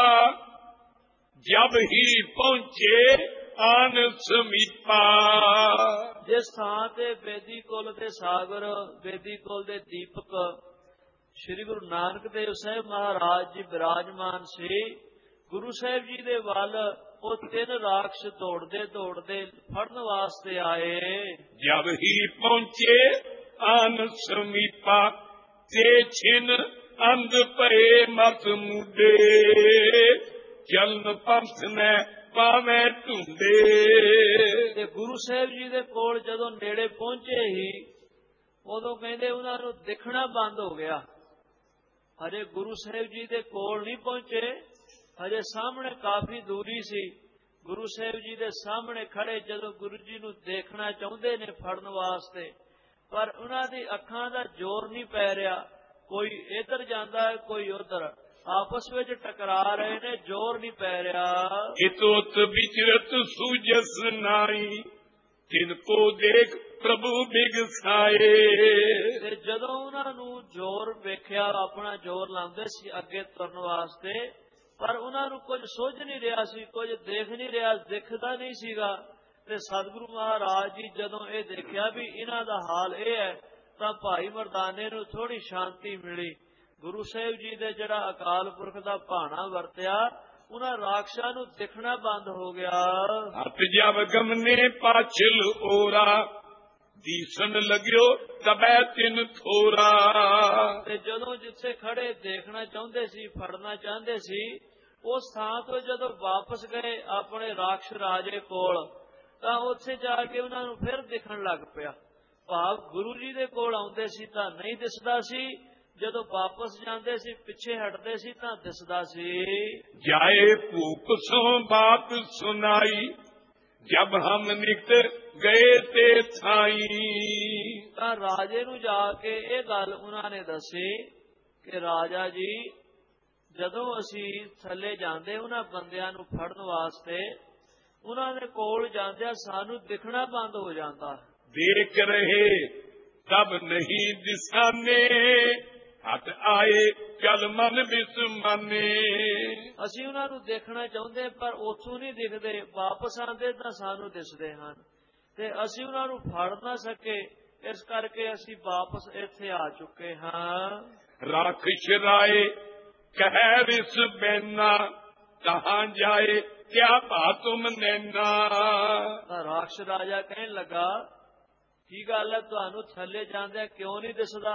[SPEAKER 1] जब ही पहुंचे आन समीपा।
[SPEAKER 2] ਜਿਸ ਥਾਂ ਤੇ ਬੇਦੀ ਕੁਲ ਦੇ ਸਾਗਰ, ਬੇਦੀ ਕੁਲ ਦੇ ਦੀਪਕ ਸ੍ਰੀ ਗੁਰੂ ਨਾਨਕ ਦੇਵ ਸਾਹਿਬ ਮਹਾਰਾਜ ਜੀ ਬਿਰਾਜਮਾਨ ਸੀ, ਗੁਰੂ ਸਾਹਿਬ ਜੀ ਦੇ ਵੱਲ ਉਹ 3 ਰਾਖਸ਼ ਦੌੜਦੇ ਦੌੜਦੇ ਫੜਨ ਵਾਸਤੇ ਆਏ।
[SPEAKER 1] जब ही पहुंचे आन समीपा, ते छिन अंध पे मत मुडे, चलन पंथ ने पावे ढूंढे।
[SPEAKER 2] ਤੇ ਗੁਰੂ ਸਾਹਿਬ ਜੀ ਦੇ ਕੋਲ ਜਦੋਂ ਨੇੜੇ ਪਹੁੰਚੇ ਹੀ, ਉਦੋਂ ਕਹਿੰਦੇ ਉਹਨਾਂ ਨੂੰ ਦਿਖਣਾ ਬੰਦ ਹੋ ਗਿਆ, ਹਜੇ ਗੁਰੂ ਸਾਹਿਬ ਜੀ ਦੇ ਕੋਲ ਨਹੀਂ ਪਹੁੰਚੇ, ਹਜੇ ਸਾਹਮਣੇ ਕਾਫੀ ਦੂਰੀ ਸੀ। ਗੁਰੂ ਸਾਹਿਬ ਜੀ ਦੇ ਸਾਹਮਣੇ ਖੜੇ ਜਦੋਂ ਗੁਰੂ ਜੀ ਨੂੰ ਦੇਖਣਾ ਚਾਹੁੰਦੇ ਨੇ ਫੜਨ ਵਾਸਤੇ, ਪਰ ਉਹਨਾਂ ਦੀ ਅੱਖਾਂ ਦਾ ਜ਼ੋਰ ਨਹੀਂ ਪੈ ਰਿਹਾ। ਕੋਈ ਇੱਧਰ ਜਾਂਦਾ ਹੈ, ਕੋਈ ਉੱਧਰ, ਆਪਸ ਵਿੱਚ ਟਕਰਾ ਰਹੇ ਨੇ, ਜ਼ੋਰ ਨਹੀਂ ਪੈ ਰਿਹਾ।
[SPEAKER 1] ਇਤੋਤ ਵਿਚਰਤ ਸੂਜਸ ਨਾਈ, ਤਿਨ ਕੋ ਦੇਖ ਪ੍ਰਭੂ ਬਿਗਸਾਏ।
[SPEAKER 2] ਤੇ ਜਦੋਂ ਉਹਨਾਂ ਨੂੰ ਜ਼ੋਰ ਵੇਖਿਆ, ਆਪਣਾ ਜ਼ੋਰ ਲਾਉਂਦੇ ਸੀ ਅੱਗੇ ਤੁਰਨ ਵਾਸਤੇ, ਪਰ ਉਹਨਾਂ ਨੂੰ ਕੁਝ ਸੁੱਝ ਨਹੀਂ ਰਿਹਾ ਸੀ, ਕੁਝ ਦੇਖ ਨਹੀਂ ਰਿਹਾ, ਦਿਖਦਾ ਨਹੀਂ ਸੀਗਾ। ਤੇ ਸਤਿਗੁਰੂ ਮਹਾਰਾਜ ਜੀ ਜਦੋਂ ਇਹ ਦੇਖਿਆ ਵੀ ਇਹਨਾਂ ਦਾ ਹਾਲ ਇਹ ਹੈ, ਤਾਂ ਭਾਈ ਮਰਦਾਨੇ ਨੂੰ ਥੋੜੀ ਸ਼ਾਂਤੀ ਮਿਲੀ। ਗੁਰੂ ਸਾਹਿਬ ਜੀ ਦੇ ਜਿਹੜਾ ਅਕਾਲ ਪੁਰਖ ਦਾ ਭਾਣਾ ਵਰਤਿਆ, ਉਹਨਾਂ ਰਾਖਸ਼ਾਂ ਨੂੰ ਦਿਖਣਾ ਬੰਦ ਹੋ ਗਿਆ।
[SPEAKER 1] ਹੱਥ ਜਬ ਗਮਨੇ ਪਾਛਲ ਓਰਾ, ਦੀਸਣ ਲੱਗਿਓ ਤਬੈ ਤਿਨ ਥੋਰਾ।
[SPEAKER 2] ਤੇ ਜਦੋਂ ਜਿੱਥੇ ਖੜੇ ਦੇਖਣਾ ਚਾਹੁੰਦੇ ਸੀ, ਫੜਨਾ ਚਾਹੁੰਦੇ ਸੀ, ਉਸ ਥਾਂ ਤੋਂ ਜਦੋਂ ਵਾਪਸ ਗਏ ਆਪਣੇ ਰਾਖਸ਼ ਰਾਜੇ ਕੋਲ, ਤਾਂ ਉੱਥੇ ਜਾ ਕੇ ਉਹਨਾਂ ਨੂੰ ਫਿਰ ਦਿਖਣ ਲੱਗ ਪਿਆ। ਭਾਵ ਗੁਰੂ ਜੀ ਦੇ ਕੋਲ ਆਉਂਦੇ ਸੀ ਤਾਂ ਨਹੀਂ ਦਿਸਦਾ ਸੀ, ਜਦੋਂ ਵਾਪਸ ਜਾਂਦੇ ਸੀ, ਪਿੱਛੇ ਹਟਦੇ ਸੀ ਤਾਂ ਦਿਸਦਾ ਸੀ।
[SPEAKER 1] ਜਾਏ ਭੂਪ ਸੋ ਬਾਤ ਸੁਨਾਈ, ਜਬ ਹਮ ਨਿਕਟ ਗਏ ਤੇ ਥਾਈ।
[SPEAKER 2] ਤਾਂ ਰਾਜੇ ਨੂੰ ਜਾ ਕੇ ਇਹ ਗੱਲ ਉਹਨਾਂ ਨੇ ਦੱਸੀ ਕਿ ਰਾਜਾ ਜੀ, ਜਦੋਂ ਅਸੀਂ ਥੱਲੇ ਜਾਂਦੇ ਉਹਨਾਂ ਬੰਦਿਆਂ ਨੂੰ ਫੜਨ ਵਾਸਤੇ, ਉਹਨਾਂ ਦੇ ਕੋਲ ਜਾਂਦਿਆਂ ਸਾਨੂੰ ਦਿਖਣਾ ਬੰਦ ਹੋ ਜਾਂਦਾ।
[SPEAKER 1] ਦੇਖ ਰਹੇ ਤਬ ਨਹੀਂ ਦਿਸਾਨੇ, ਹੱਥ ਆਏ ਚਲ ਮਨ ਬਿਸਮਾਨੇ।
[SPEAKER 2] ਅਸੀਂ ਉਹਨਾਂ ਨੂੰ ਦੇਖਣਾ ਚਾਹੁੰਦੇ ਪਰ ਉੱਥੋਂ ਨਹੀਂ ਦਿਖਦੇ, ਵਾਪਸ ਆਉਂਦੇ ਤਾਂ ਸਾਨੂੰ ਦਿਸਦੇ ਹਨ, ਤੇ ਅਸੀਂ ਉਹਨਾਂ ਨੂੰ ਫੜ ਨਾ ਸਕੇ, ਇਸ ਕਰਕੇ ਅਸੀਂ ਵਾਪਸ ਇੱਥੇ ਆ ਚੁੱਕੇ ਹਾਂ।
[SPEAKER 1] ਰਾਖਸ਼ ਰਾਏ ਕਹਿ ਰਿਸ ਬੈਨਾ, ਕਹਾਂ ਜਾਏ ਕਿਆ ਭਾ ਤੁਮ ਨੈਨਾ।
[SPEAKER 2] ਤਾਂ ਰਾਖਸ਼ ਰਾਜਾ ਕਹਿਣ ਲੱਗਾ, ਕੀ ਗੱਲ ਹੈ, ਤੁਹਾਨੂੰ ਥੱਲੇ ਜਾਂਦਿਆਂ ਕਿਉਂ ਨਹੀਂ ਦਿਸਦਾ?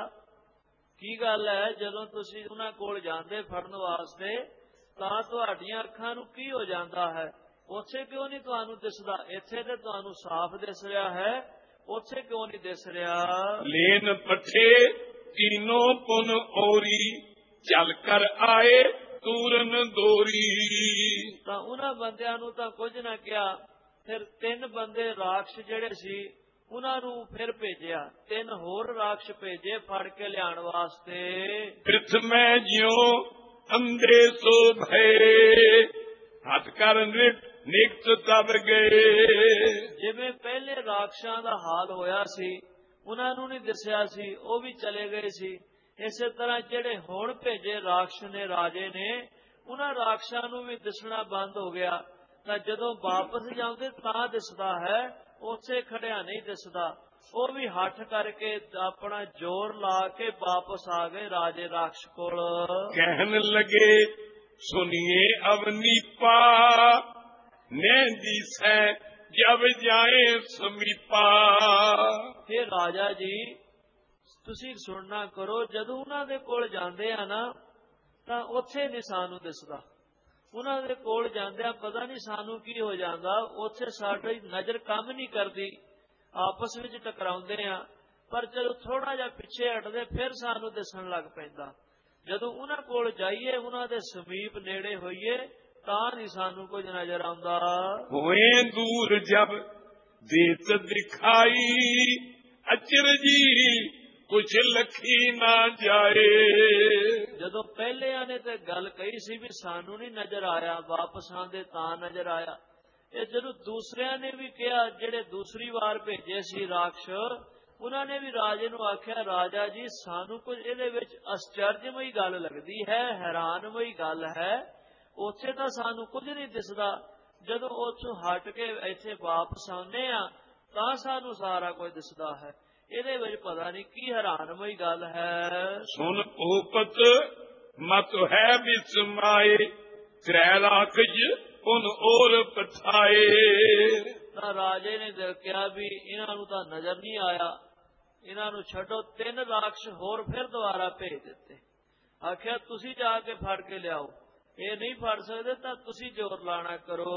[SPEAKER 2] ਕੀ ਗੱਲ ਹੈ, ਜਦੋਂ ਤੁਸੀਂ ਉਹਨਾਂ ਕੋਲ ਜਾਂਦੇ ਫੜਨ ਵਾਸਤੇ ਤਾਂ ਤੁਹਾਡੀਆਂ ਅੱਖਾਂ ਨੂੰ ਕੀ ਹੋ ਜਾਂਦਾ ਹੈ? ਉੱਥੇ ਕਿਉਂ ਨਹੀਂ ਤੁਹਾਨੂੰ ਦਿਸਦਾ? ਇੱਥੇ ਤੇ ਤੁਹਾਨੂੰ ਸਾਫ਼ ਦਿਸ ਰਿਹਾ ਹੈ, ਉੱਥੇ ਕਿਉਂ ਨਹੀਂ ਦਿਸ ਰਿਹਾ?
[SPEAKER 1] ਲੈਨ ਪੱਠੇ ਤੀਨੋ ਪੁਨ ਔਰੀ, ਚੱਲ ਕਰ ਆਏ ਤੂਰਨ ਦੋਰੀ।
[SPEAKER 2] ਤਾਂ ਉਹਨਾਂ ਬੰਦਿਆਂ ਨੂੰ ਤਾਂ ਕੁਝ ਨਾ ਕਿਹਾ, ਫਿਰ 3 ਬੰਦੇ ਰਾਖਸ਼ ਜਿਹੜੇ ਸੀ ਉਹਨਾਂ ਨੂੰ ਫਿਰ ਭੇਜਿਆ, 3 ਹੋਰ ਰਾਖਸ਼ ਭੇਜੇ ਫੜ ਕੇ ਲਿਆਉਣ ਵਾਸਤੇ।
[SPEAKER 1] ਪ੍ਰਿਥ ਮੈਂ ਜਿਉ ਅੰਧੇ ਸੋ ਭਏ, ਹੱਥ ਕਰ ਨਿਕਟ ਤਬ ਗਏ।
[SPEAKER 2] ਜਿਵੇਂ ਪਹਿਲੇ ਰਾਖਸ਼ਾਂ ਦਾ ਹਾਲ ਹੋਇਆ ਸੀ, ਉਹਨਾਂ ਨੂੰ ਨਹੀਂ ਦਿਸਿਆ ਸੀ, ਉਹ ਵੀ ਚਲੇ ਗਏ ਸੀ। ਇਸੇ ਤਰ੍ਹਾਂ ਜਿਹੜੇ ਹੁਣ ਭੇਜੇ ਰਾਖਸ਼ ਨੇ, ਰਾਜੇ ਨੇ, ਉਹਨਾਂ ਰਾਖਸ਼ਾਂ ਨੂੰ ਵੀ ਦਿਸਣਾ ਬੰਦ ਹੋ ਗਿਆ। ਤਾਂ ਜਦੋਂ ਵਾਪਸ ਜਾਂਦੇ ਤਾਂ ਦਿਸਦਾ ਹੈ, ਉੱਥੇ ਖੜਿਆ ਨਹੀਂ ਦਿਸਦਾ। ਉਹ ਵੀ ਹੱਠ ਕਰਕੇ ਆਪਣਾ ਜ਼ੋਰ ਲਾ ਕੇ ਵਾਪਸ ਆ ਗਏ ਰਾਜੇ ਰਾਖਸ਼ ਕੋਲ।
[SPEAKER 1] ਕਹਿਣ ਲਗੇ ਸੁਨੀਏ ਅਵਨੀਪਾ, ਨੈਂਦੀ ਸੈ ਜਬ ਜਾਏ ਸਮੀਪਾ।
[SPEAKER 2] ਇਹ ਰਾਜਾ ਜੀ ਤੁਸੀਂ ਸੁਣਨਾ ਕਰੋ, ਜਦੋਂ ਉਹਨਾਂ ਦੇ ਕੋਲ ਜਾਂਦੇ ਆ ਨਾ, ਤਾਂ ਉੱਥੇ ਨਹੀਂ ਸਾਨੂੰ ਦਿਸਦਾ। ਉਹਨਾਂ ਦੇ ਕੋਲ ਜਾਂਦਿਆਂ ਪਤਾ ਨਹੀਂ ਸਾਨੂੰ ਕੀ ਹੋ ਜਾਂਦਾ, ਉੱਥੇ ਸਾਡੀ ਨਜ਼ਰ ਕੰਮ ਨਹੀਂ ਕਰਦੀ, ਆਪਸ ਵਿੱਚ ਟਕਰਾਉਂਦੇ ਆ। ਪਰ ਜਦੋਂ ਥੋੜਾ ਜਿਹਾ ਪਿੱਛੇ ਹਟਦੇ ਫਿਰ ਸਾਨੂੰ ਦਿਸਣ ਲੱਗ ਪੈਂਦਾ। ਜਦੋਂ ਉਹਨਾਂ ਕੋਲ ਜਾਈਏ, ਉਹਨਾਂ ਦੇ ਸਮੀਪ ਨੇੜੇ ਹੋਈਏ, ਤਾਂ ਨਹੀਂ ਸਾਨੂੰ ਕੁਝ ਨਜ਼ਰ ਆਉਂਦਾ।
[SPEAKER 1] ਹੋਏ ਦੂਰ ਜਬ ਦੇਤ ਦਿਖਾਈ, ਅਚਰਜੀ ਕੁਛ ਲਖੀ ਨਾ ਜਾਏ।
[SPEAKER 2] ਜਦੋਂ ਪਹਿਲਿਆਂ ਨੇ ਤੇ ਗੱਲ ਕਹੀ ਸੀ ਵੀ ਸਾਨੂੰ ਨਹੀਂ ਨਜ਼ਰ ਆਇਆ, ਵਾਪਸ ਆਉਂਦੇ ਤਾਂ ਨਜ਼ਰ ਆਇਆ। ਇਹ ਜਦੋਂ ਦੂਸਰਿਆਂ ਨੇ ਵੀ ਕਿਹਾ, ਜਿਹੜੇ ਦੂਸਰੀ ਵਾਰ ਭੇਜੇ ਸੀ ਰਾਖਸ਼, ਉਹਨਾਂ ਨੇ ਵੀ ਰਾਜੇ ਨੂੰ ਆਖਿਆ, ਰਾਜਾ ਜੀ ਸਾਨੂੰ ਕੁਝ ਇਹਦੇ ਵਿੱਚ ਅਸਚਰਜਮਈ ਗੱਲ ਲੱਗਦੀ ਹੈ, ਹੈਰਾਨਮਈ ਗੱਲ ਹੈ, ਉੱਥੇ ਤਾਂ ਸਾਨੂੰ ਕੁਝ ਨਹੀਂ ਦਿਸਦਾ। ਜਦੋਂ ਉੱਥੋਂ ਹਟ ਕੇ ਇੱਥੇ ਵਾਪਸ ਆਉਂਦੇ ਆ ਤਾਂ ਸਾਨੂੰ ਸਾਰਾ ਕੁਝ ਦਿਸਦਾ ਹੈ। ਇਹਦੇ ਵਿੱਚ ਪਤਾ ਨਹੀਂ ਕੀ ਹੈਰਾਨਮਈ ਗੱਲ ਹੈ।
[SPEAKER 1] ਸੁਨ ਭੂਪਤ ਮਤ ਹੈ ਬਿਸਮਾਏ, ਤ੍ਰੈ ਰਾਖਸ਼ ਉਨ ਔਰ ਪਛਾਏ।
[SPEAKER 2] ਤਾਂ ਰਾਜੇ ਨੇ ਦੇਖਿਆ ਵੀ ਇਹਨਾਂ ਨੂੰ ਤਾਂ ਨਜ਼ਰ ਨਹੀਂ ਆਇਆ, ਇਹਨਾਂ ਨੂੰ ਛੱਡੋ। 3 ਰਾਖਸ਼ ਹੋਰ ਫਿਰ ਦੁਬਾਰਾ ਭੇਜ ਦਿੱਤੇ। ਆਖਿਆ ਤੁਸੀਂ ਜਾ ਕੇ ਫੜ ਕੇ ਲਿਆਓ, ਇਹ ਨਹੀਂ ਫੜ ਸਕਦੇ ਤਾਂ ਤੁਸੀਂ ਜ਼ੋਰ ਲਾਣਾ ਕਰੋ।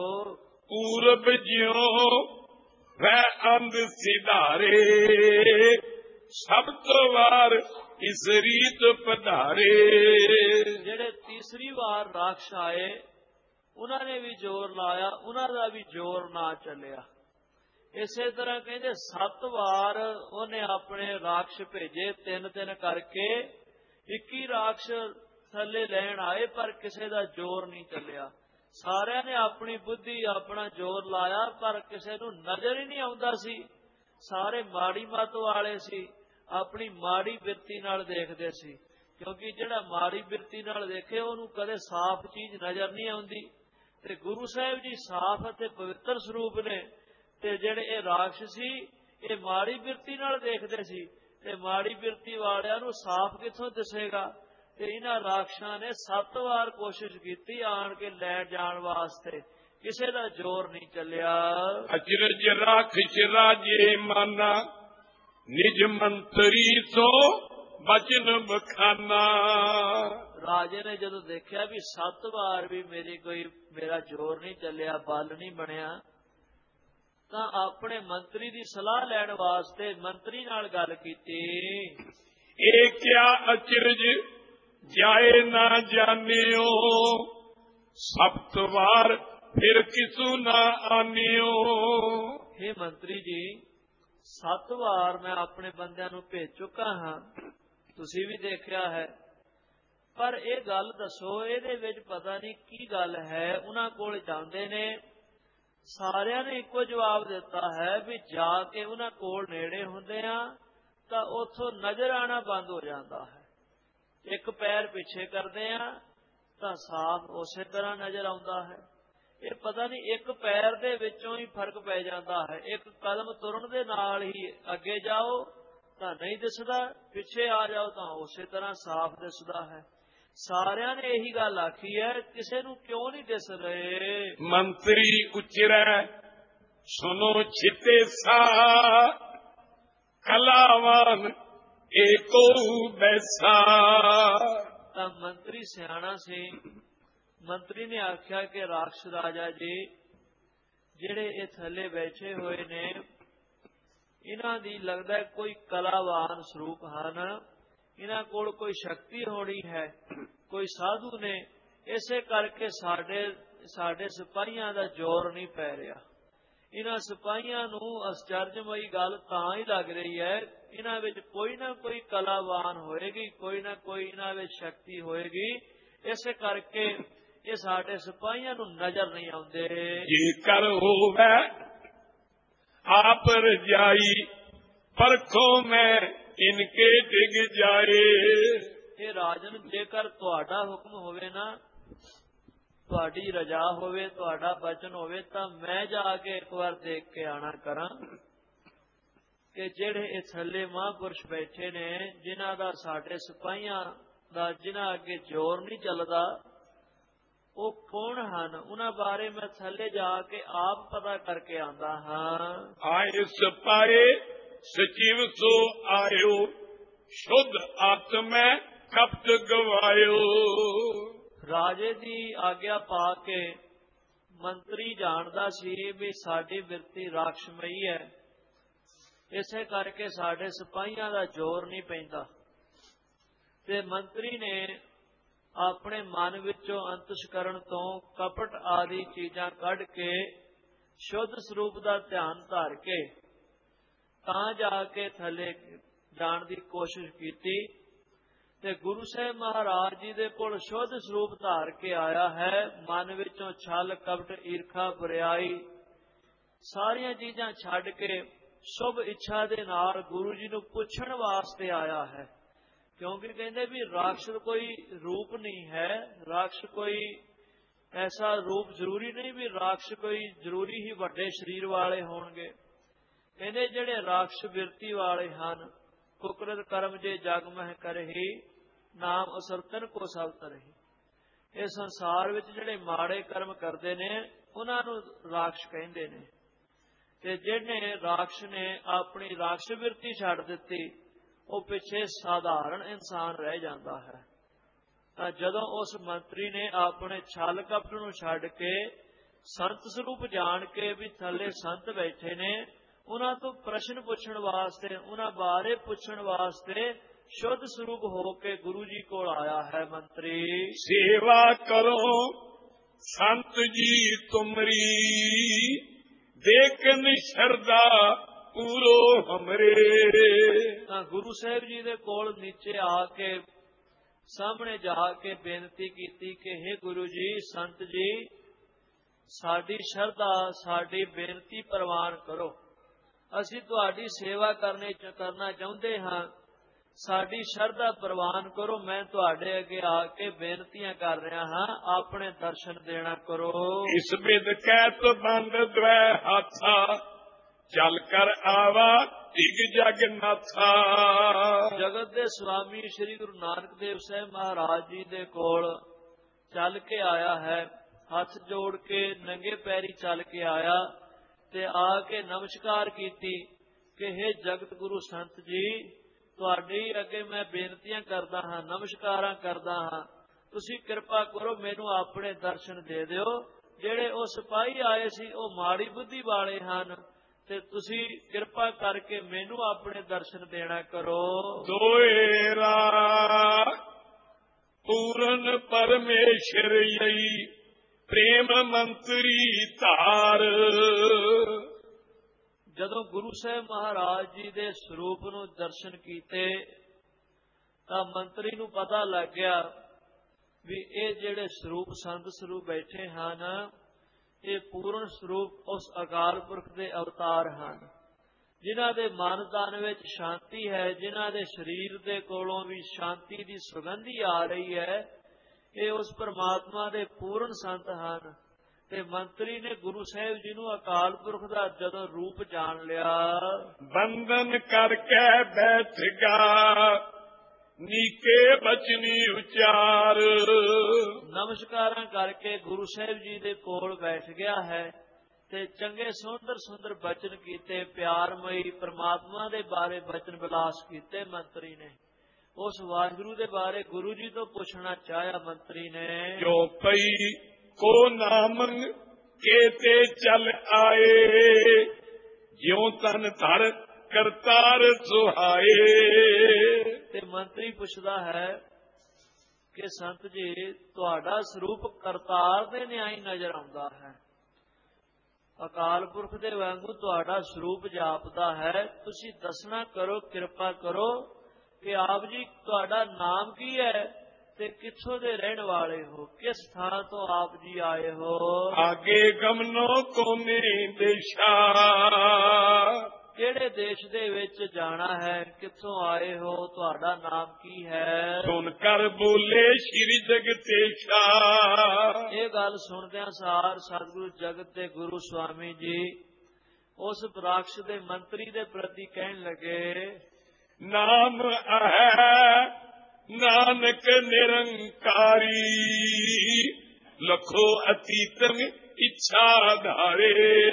[SPEAKER 1] ਪੂਰਬ ਜਿਉ ਵੈ ਅੰਧ ਸਿਧਾਰੇ, ਸਭ ਤੋਂ ਵਾਰ ਇਸ ਰੀਤ ਪਧਾਰੇ।
[SPEAKER 2] ਜਿਹੜੇ ਤੀਸਰੀ ਵਾਰ ਰਾਖਸ਼ ਆਏ ਉਹਨਾਂ ਨੇ ਵੀ ਜ਼ੋਰ ਲਾਇਆ, ਉਹਨਾਂ ਦਾ ਵੀ ਜ਼ੋਰ ਨਾ ਚੱਲਿਆ। ਇਸੇ ਤਰ੍ਹਾਂ ਕਹਿੰਦੇ 7 ਵਾਰ ਉਹਨੇ ਆਪਣੇ ਰਾਖਸ਼ ਭੇਜੇ, 3-3 ਕਰਕੇ 21 ਰਾਖਸ਼ ਥੱਲੇ ਲੈਣ ਆਏ, ਪਰ ਕਿਸੇ ਦਾ ਜ਼ੋਰ ਨਹੀਂ ਚੱਲਿਆ। ਸਾਰਿਆਂ ਨੇ ਆਪਣੀ ਬੁੱਧੀ ਆਪਣਾ ਜ਼ੋਰ ਲਾਇਆ, ਪਰ ਕਿਸੇ ਨੂੰ ਨਜ਼ਰ ਹੀ ਨਹੀਂ ਆਉਂਦਾ ਸੀ। ਸਾਰੇ ਮਾੜੀ ਮੱਤ ਵਾਲੇ ਸੀ, ਆਪਣੀ ਮਾੜੀ ਬਿਰਤੀ ਨਾਲ ਦੇਖਦੇ ਸੀ, ਕਿਉਂਕਿ ਜਿਹੜਾ ਮਾੜੀ ਬਿਰਤੀ ਨਾਲ ਦੇਖੇ ਉਹਨੂੰ ਕਦੇ ਸਾਫ਼ ਚੀਜ਼ ਨਜ਼ਰ ਨਹੀਂ ਆਉਂਦੀ। ਤੇ ਗੁਰੂ ਸਾਹਿਬ ਜੀ ਸਾਫ਼ ਅਤੇ ਪਵਿੱਤਰ ਸਰੂਪ ਨੇ, ਤੇ ਜਿਹੜੇ ਇਹ ਰਾਖਸ਼ ਸੀ ਇਹ ਮਾੜੀ ਬਿਰਤੀ ਨਾਲ ਦੇਖਦੇ ਸੀ, ਤੇ ਮਾੜੀ ਬਿਰਤੀ ਵਾਲਿਆਂ ਨੂੰ ਸਾਫ਼ ਕਿੱਥੋਂ ਦਿਸੇਗਾ। ਤੇ ਇਹਨਾਂ ਰਾਖਸ਼ਾਂ ਨੇ 7 ਵਾਰ ਕੋਸ਼ਿਸ਼ ਕੀਤੀ ਆਣ ਕੇ ਲੈ ਜਾਣ ਵਾਸਤੇ, ਕਿਸੇ ਦਾ ਜ਼ੋਰ ਨਹੀਂ ਚੱਲਿਆ।
[SPEAKER 1] ਅਚਰਜ ਰਾਖਸ਼ ਰਾਜੇ ਮਾਨਾ, ਨਿਜ ਮੰਤਰੀ ਸੋ ਬਚਨ ਬਖਾਨਾ।
[SPEAKER 2] ਰਾਜੇ ਨੇ ਜਦੋਂ ਦੇਖਿਆ ਵੀ 7 ਵਾਰ ਵੀ ਮੇਰਾ ਜ਼ੋਰ ਨਹੀਂ ਚੱਲਿਆ, ਬਲ ਨਹੀਂ ਬਣਿਆ, ਤਾਂ ਆਪਣੇ ਮੰਤਰੀ ਦੀ ਸਲਾਹ ਲੈਣ ਵਾਸਤੇ ਮੰਤਰੀ ਨਾਲ ਗੱਲ ਕੀਤੀ।
[SPEAKER 1] ਇਹ ਕਿਆ ਅਚਰਜ ਜਾਏ ਨਾ ਜਾਣਿਓ, 7 ਵਾਰ ਫਿਰ ਕਿਸੂ ਨਾ ਆਨਿਓ।
[SPEAKER 2] हे ਮੰਤਰੀ ਜੀ, 7 ਵਾਰ ਮੈਂ ਆਪਣੇ ਬੰਦਿਆਂ ਨੂੰ ਭੇਜ ਚੁੱਕਾ ਹਾਂ, ਤੁਸੀਂ ਵੀ ਦੇਖਿਆ ਹੈ, ਪਰ ਇਹ ਗੱਲ ਦੱਸੋ ਇਹਦੇ ਵਿੱਚ ਪਤਾ ਨਹੀਂ ਕੀ ਗੱਲ ਹੈ। ਉਹਨਾਂ ਕੋਲ ਜਾਂਦੇ ਨੇ, ਸਾਰਿਆਂ ਨੇ ਇੱਕੋ ਜਵਾਬ ਦਿੱਤਾ ਹੈ ਵੀ ਜਾ ਕੇ ਉਹਨਾਂ ਕੋਲ ਨੇੜੇ ਹੁੰਦੇ ਆ ਤਾਂ ਉੱਥੋਂ ਨਜ਼ਰ ਆਣਾ ਬੰਦ ਹੋ ਜਾਂਦਾ ਹੈ। ਇੱਕ ਪੈਰ ਪਿੱਛੇ ਕਰਦੇ ਆ ਤਾਂ ਸਾਫ਼ ਉਸੇ ਤਰ੍ਹਾਂ ਨਜ਼ਰ ਆਉਂਦਾ ਹੈ। ਇਹ ਪਤਾ ਨਹੀਂ ਇੱਕ ਪੈਰ ਦੇ ਵਿੱਚੋਂ ਹੀ ਫਰਕ ਪੈ ਜਾਂਦਾ ਹੈ। ਇੱਕ ਕਦਮ ਤੁਰਨ ਦੇ ਨਾਲ ਹੀ ਅੱਗੇ ਜਾਓ ਤਾਂ ਨਹੀਂ ਦਿਸਦਾ, ਪਿੱਛੇ ਆ ਜਾਓ ਤਾਂ ਉਸੇ ਤਰ੍ਹਾਂ ਸਾਫ਼ ਦਿਸਦਾ ਹੈ। ਸਾਰਿਆਂ ਨੇ ਇਹੀ ਗੱਲ ਆਖੀ ਹੈ, ਕਿਸੇ ਨੂੰ ਕਿਉਂ ਨਹੀਂ ਦਿਸ ਰਹੇ।
[SPEAKER 1] ਮੰਤਰੀ ਉਚਰੈ ਸੁਨੋ ਛਿਤੇ ਸਾ, ਕਲਾਵਾਨ ਏਕੋ ਬੈਸਾ।
[SPEAKER 2] ਤਾਂ ਮੰਤਰੀ ਸਿਆਣਾ ਸੀ, ਮੰਤਰੀ ਨੇ ਆਖਿਆ ਕਿ ਰਾਖਸ਼ ਰਾਜਾ ਜੀ, ਜਿਹੜੇ ਇਹ ਥੱਲੇ ਬੈਠੇ ਹੋਏ ਨੇ ਇਹਨਾਂ ਦੀ ਲੱਗਦਾ ਕੋਈ ਕਲਾਵਾਨ ਸਰੂਪ ਹਨ, ਇਹਨਾਂ ਕੋਲ ਕੋਈ ਸ਼ਕਤੀ ਹੋਣੀ ਹੈ, ਕੋਈ ਸਾਧੂ ਨੇ, ਇਸੇ ਕਰਕੇ ਸਾਡੇ ਸਿਪਾਹੀਆਂ ਦਾ ਜ਼ੋਰ ਨਹੀਂ ਪੈ ਰਿਹਾ। ਇਹਨਾਂ ਸਿਪਾਹੀਆਂ ਨੂੰ ਅਚਰਜਮਈ ਗੱਲ ਤਾਂ ਹੀ ਲੱਗ ਰਹੀ ਹੈ, ਇਹਨਾਂ ਵਿੱਚ ਕੋਈ ਨਾ ਕੋਈ ਕਲਾਵਾਨ ਹੋਏਗੀ, ਕੋਈ ਨਾ ਕੋਈ ਇਹਨਾਂ ਵਿੱਚ ਸ਼ਕਤੀ ਹੋਏਗੀ, ਇਸੇ ਕਰਕੇ ਇਹ ਸਾਡੇ ਸਿਪਾਹੀਆਂ ਨੂੰ ਨਜ਼ਰ ਨਹੀਂ ਆਉਂਦੇ।
[SPEAKER 1] ਜੇਕਰ ਹੋਵੇ ਆਪ ਰਜਾਈ, ਪਰਖੋ ਮੈਂ ਇਨਕੇ ਡਿਗ ਜਾਏ।
[SPEAKER 2] ਇਹ ਰਾਜਨ, ਜੇਕਰ ਤੁਹਾਡਾ ਹੁਕਮ ਹੋਵੇ ਨਾ, ਤੁਹਾਡੀ ਰਜਾ ਹੋਵੇ, ਤੁਹਾਡਾ ਬਚਨ ਹੋਵੇ, ਤਾਂ ਮੈਂ ਜਾ ਕੇ ਇੱਕ ਵਾਰ ਦੇਖ ਕੇ ਆਣਾ ਕਰਾਂ ਕਿ ਜਿਹੜੇ ਇਹ ਥੱਲੇ ਮਹਾਂਪੁਰਸ਼ ਬੈਠੇ ਨੇ, ਜਿਨ੍ਹਾਂ ਦਾ ਸਾਡੇ ਸਿਪਾਹੀਆਂ ਦਾ ਜਿਨ੍ਹਾਂ ਅੱਗੇ ਜ਼ੋਰ ਨਹੀਂ ਚੱਲਦਾ, ਉਹ ਕੌਣ ਹਨ। ਉਹਨਾਂ ਬਾਰੇ ਮੈਂ ਥੱਲੇ ਜਾ ਕੇ ਆਪ ਪਤਾ ਕਰਕੇ ਆਉਂਦਾ ਹਾਂ।
[SPEAKER 1] ਆਏ ਸਿਪਾਹੀ ਸਚਿਵ ਸੋ ਆਇਓ, ਸ਼ੁੱਧ ਆਤਮੈ ਕਪਟ ਗਵਾਇਓ।
[SPEAKER 2] ਰਾਜੇ ਦੀ ਆਗਿਆ ਪਾ ਕੇ ਮੰਤਰੀ ਜਾਣਦਾ ਸੀ ਵੀ ਸਾਡੀ ਬਿਰਤੀ ਰਾਖਸ਼ਮਈ ਹੈ, ਇਸੇ ਕਰਕੇ ਸਾਡੇ ਸਿਪਾਹੀਆਂ ਦਾ ਜ਼ੋਰ ਨਹੀਂ ਪੈਂਦਾ। ਤੇ ਮੰਤਰੀ ਨੇ ਆਪਣੇ ਮਨ ਵਿੱਚੋਂ ਅੰਤਸ਼ਕਰਨ ਤੋਂ ਕਪਟ ਆਦਿ ਚੀਜ਼ਾਂ ਕੱਢ ਕੇ ਸ਼ੁੱਧ ਸਰੂਪ ਦਾ ਧਿਆਨ ਧਾਰ ਕੇ ਤਾਂ ਜਾ ਕੇ ਥੱਲੇ ਜਾਣ ਦੀ ਕੋਸ਼ਿਸ਼ ਕੀਤੀ। ਤੇ ਗੁਰੂ ਸਾਹਿਬ ਮਹਾਰਾਜ ਜੀ ਦੇ ਕੋਲ ਸ਼ੁੱਧ ਸਰੂਪ ਧਾਰ ਕੇ ਆਇਆ ਹੈ, ਮਨ ਵਿੱਚੋਂ ਛਲ ਕਪਟ ਈਰਖਾ ਬੁਰਿਆਈ ਸਾਰੀਆਂ ਚੀਜ਼ਾਂ ਛੱਡ ਕੇ ਸ਼ੁਭ ਇੱਛਾ ਦੇ ਨਾਲ ਗੁਰੂ ਜੀ ਨੂੰ ਪੁੱਛਣ ਵਾਸਤੇ ਆਇਆ ਹੈ। ਕਿਉਂਕਿ ਕਹਿੰਦੇ ਵੀ ਰਾਖਸ਼ ਕੋਈ ਰੂਪ ਨਹੀਂ ਹੈ, ਰਾਖਸ਼ ਕੋਈ ਐਸਾ ਰੂਪ ਜ਼ਰੂਰੀ ਨਹੀਂ ਵੀ ਰਾਖਸ਼ ਕੋਈ ਜ਼ਰੂਰੀ ਹੀ ਵੱਡੇ ਸਰੀਰ ਵਾਲੇ ਹੋਣਗੇ। ਕਹਿੰਦੇ ਜਿਹੜੇ ਰਾਖਸ਼ ਬਿਰਤੀ ਵਾਲੇ ਹਨ, ਕੁਕਰਤ ਕਰਮ ਜੇ ਜਗ ਮਹਿ ਕਰਹੀ, ਨਾਮ ਅਸਰਤਨ ਕੋ ਸਭ ਤਰਹੀ। ਇਹ ਸੰਸਾਰ ਵਿੱਚ ਜਿਹੜੇ ਮਾੜੇ ਕਰਮ ਕਰਦੇ ਨੇ ਉਹਨਾਂ ਨੂੰ ਰਾਖਸ਼ ਕਹਿੰਦੇ ਨੇ। ਤੇ ਜਿਹਨੇ ਰਾਖਸ਼ ਨੇ ਆਪਣੀ ਰਾਖਸ਼ ਬਿਰਤੀ ਛੱਡ ਦਿੱਤੀ, ਉਹ ਪਿੱਛੇ ਸਾਧਾਰਨ ਇਨਸਾਨ ਰਹਿ ਜਾਂਦਾ ਹੈ। ਤਾਂ ਜਦੋਂ ਉਸ ਮੰਤਰੀ ਨੇ ਆਪਣੇ ਛਲ ਕਪਟ ਨੂੰ ਛੱਡ ਕੇ ਸੰਤ ਸਰੂਪ ਜਾਣ ਕੇ ਵੀ ਥੱਲੇ ਸੰਤ ਬੈਠੇ ਨੇ, ਉਹਨਾਂ ਤੋਂ ਪ੍ਰਸ਼ਨ ਪੁੱਛਣ ਵਾਸਤੇ, ਉਹਨਾਂ ਬਾਰੇ ਪੁੱਛਣ ਵਾਸਤੇ ਸ਼ੁੱਧ ਸਰੂਪ ਹੋ ਕੇ ਗੁਰੂ ਜੀ ਕੋਲ ਆਇਆ ਹੈ ਮੰਤਰੀ।
[SPEAKER 1] ਸੇਵਾ ਕਰੋ ਸੰਤ ਜੀ ਤੁਮਰੀ, ਦੇਖਨ ਸ਼ਰਧਾ ਪੂਰੋ ਹਮਰੇ।
[SPEAKER 2] ਤਾਂ ਗੁਰੂ ਸਾਹਿਬ ਜੀ ਦੇ ਕੋਲ ਨੀਚੇ ਆ ਕੇ ਸਾਹਮਣੇ ਜਾ ਕੇ ਬੇਨਤੀ ਕੀਤੀ ਕਿ ਹੇ ਗੁਰੂ ਜੀ, ਸੰਤ ਜੀ, ਸਾਡੀ ਸ਼ਰਧਾ, ਸਾਡੀ ਬੇਨਤੀ ਪ੍ਰਵਾਨ ਕਰੋ। ਅਸੀਂ ਤੁਹਾਡੀ ਸੇਵਾ ਕਰਨਾ ਚਾਹੁੰਦੇ ਹਾਂ, ਸਾਡੀ ਸ਼ਰਧਾ ਪ੍ਰਵਾਨ ਕਰੋ। ਮੈਂ ਤੁਹਾਡੇ ਅੱਗੇ ਆ ਕੇ ਬੇਨਤੀਆਂ ਕਰ ਰਿਹਾ ਹਾਂ, ਆਪਣੇ ਦਰਸ਼ਨ ਦੇਣਾ ਕਰੋ।
[SPEAKER 1] ਇਸ ਬਿਦ ਕਹਿਤ ਬੰਦ ਦਵੈ ਹਾਥਾ, ਚੱਲ ਕਰ ਆਵਾ ਦਿਗ ਜਗ ਨਾਥਾ।
[SPEAKER 2] ਜਗਤ ਦੇ ਸੁਆਮੀ ਸ੍ਰੀ ਗੁਰੂ ਨਾਨਕ ਦੇਵ ਸਾਹਿਬ ਮਹਾਰਾਜ ਜੀ ਦੇ ਕੋਲ ਚੱਲ ਕੇ ਆਇਆ ਹੈ, ਹੱਥ ਜੋੜ ਕੇ ਨੰਗੇ ਪੈਰੀ ਚੱਲ ਕੇ ਆਇਆ ਤੇ ਆ ਕੇ ਨਮਸਕਾਰ ਕੀਤੀ ਕਿ ਹੇ ਜਗਤ ਗੁਰੂ ਸੰਤ ਜੀ, ਤੁਹਾਡੇ ਅੱਗੇ ਮੈਂ ਬੇਨਤੀਆਂ ਕਰਦਾ ਹਾਂ, ਨਮਸਕਾਰਾਂ ਕਰਦਾ ਹਾਂ। ਤੁਸੀਂ ਕਿਰਪਾ ਕਰੋ, ਮੈਨੂੰ ਆਪਣੇ ਦਰਸ਼ਨ ਦੇ ਦਿਓ। ਜਿਹੜੇ ਉਹ ਸਿਪਾਹੀ ਆਏ ਸੀ ਉਹ ਮਾੜੀ ਬੁੱਧੀ ਵਾਲੇ ਹਨ, ਤੇ ਤੁਸੀਂ ਕਿਰਪਾ ਕਰਕੇ ਮੈਨੂੰ ਆਪਣੇ ਦਰਸ਼ਨ ਦੇਣਾ ਕਰੋ।
[SPEAKER 1] ਦੋਏਰਾ ਪੂਰਨ ਪਰਮੇਸ਼ਰ ਯਈ, ਪ੍ਰੇਮ ਮੰਤਰੀ ਧਾਰ।
[SPEAKER 2] ਜਦੋਂ ਗੁਰੂ ਸਾਹਿਬ ਮਹਾਰਾਜ ਜੀ ਦੇ ਸਰੂਪ ਨੂੰ ਦਰਸ਼ਨ ਕੀਤੇ ਤਾਂ ਮੰਤਰੀ ਨੂੰ ਪਤਾ ਲੱਗ ਗਿਆ ਵੀ ਇਹ ਜਿਹੜੇ ਸਰੂਪ ਸੰਤ ਸਰੂਪ ਬੈਠੇ ਹਨ, ਇਹ ਪੂਰਨ ਸਰੂਪ ਉਸ ਅਕਾਲ ਪੁਰਖ ਦੇ ਅਵਤਾਰ ਹਨ, ਜਿਨ੍ਹਾਂ ਦੇ ਮਨ ਤਨ ਵਿੱਚ ਸ਼ਾਂਤੀ ਹੈ, ਜਿਨ੍ਹਾਂ ਦੇ ਸਰੀਰ ਦੇ ਕੋਲੋਂ ਵੀ ਸ਼ਾਂਤੀ ਦੀ ਸੁਗੰਧੀ ਆ ਰਹੀ ਹੈ। ਇਹ ਉਸ ਪਰਮਾਤਮਾ ਦੇ ਪੂਰਨ ਸੰਤ ਹਨ। ਤੇ ਮੰਤਰੀ ਨੇ ਗੁਰੂ ਸਾਹਿਬ ਜੀ ਨੂੰ ਅਕਾਲ ਪੁਰਖ ਦਾ ਜਦੋਂ ਰੂਪ ਜਾਣ ਲਿਆ,
[SPEAKER 1] ਬੰਧਨ ਕਰਕੇ ਬੈਠ ਗਾ, ਨੀਕੇ ਬਚਨੀ ਉਚਾਰ।
[SPEAKER 2] ਨਮਸਕਾਰਾਂ ਕਰਕੇ ਗੁਰੂ ਸਾਹਿਬ ਜੀ ਦੇ ਕੋਲ ਬੈਠ ਗਿਆ ਹੈ ਤੇ ਚੰਗੇ ਸੁੰਦਰ ਸੁੰਦਰ ਬਚਨ ਕੀਤੇ, ਪਿਆਰਮਈ ਪਰਮਾਤਮਾ ਦੇ ਬਾਰੇ ਬਚਨ ਵਿਲਾਸ ਕੀਤੇ ਮੰਤਰੀ ਨੇ। ਉਸ ਵਾਹਿਗੁਰੂ ਦੇ ਬਾਰੇ ਗੁਰੂ ਜੀ ਤੋਂ ਪੁੱਛਣਾ ਚਾਹਿਆ ਮੰਤਰੀ ਨੇ।
[SPEAKER 1] ਜੋ ਪਈ ਕੋ ਨਾਮੰ ਕੇਤੇ ਚਲ ਆਏ, ਜਿਉ ਤਨ ਧਰ ਕਰਤਾਰ ਸੁਹਾਏ।
[SPEAKER 2] ਤੇ ਮੰਤਰੀ ਪੁੱਛਦਾ ਹੈ ਕਿ ਸੰਤ ਜੀ, ਤੁਹਾਡਾ ਸਰੂਪ ਕਰਤਾਰ ਦੇ ਨਿਆਈ ਨਜ਼ਰ ਆਉਂਦਾ ਹੈ, ਅਕਾਲ ਪੁਰਖ ਦੇ ਵਾਂਗੂ ਤੁਹਾਡਾ ਸਰੂਪ ਜਾਪਦਾ ਹੈ। ਤੁਸੀਂ ਦੱਸਣਾ ਕਰੋ, ਕਿਰਪਾ ਕਰੋ ਕਿ ਆਪ ਜੀ ਤੁਹਾਡਾ ਨਾਮ ਕੀ ਹੈ ਤੇ ਕਿੱਥੋਂ ਦੇ ਰਹਿਣ ਵਾਲੇ ਹੋ, ਕਿਸ ਥਾਂ ਤੋਂ ਆਪ ਜੀ ਆਏ ਹੋ।
[SPEAKER 1] ਆਗੇ ਗਮਨੋ ਕੋਨੇ ਦੇਸ਼ਾ,
[SPEAKER 2] ਕਿਹੜੇ ਦੇਸ਼ ਦੇ ਵਿੱਚ ਜਾਣਾ ਹੈ, ਕਿੱਥੋਂ ਆਏ ਹੋ, ਤੁਹਾਡਾ ਨਾਮ ਕੀ ਹੈ।
[SPEAKER 1] ਸੁਣ ਕਰ ਬੋਲੇ ਸ਼੍ਰੀ ਜਗਤੇਸ਼ਾ।
[SPEAKER 2] ਇਹ ਗੱਲ ਸੁਣਦਿਆਂ ਸਾਰ ਸਤਿਗੁਰੂ ਜਗਤ ਦੇ ਗੁਰੂ ਸਵਾਮੀ ਜੀ ਉਸ ਰਾਖਸ਼ ਦੇ ਮੰਤਰੀ ਦੇ ਪ੍ਰਤੀ ਕਹਿਣ ਲੱਗੇ,
[SPEAKER 1] ਨਾਮ ਹੈ ਨਾਨਕ ਨਿਰੰਕਾਰੀ, ਲਖੋ ਅਤੀਤੰ ਇੱਛਾ ਧਾਰੇ।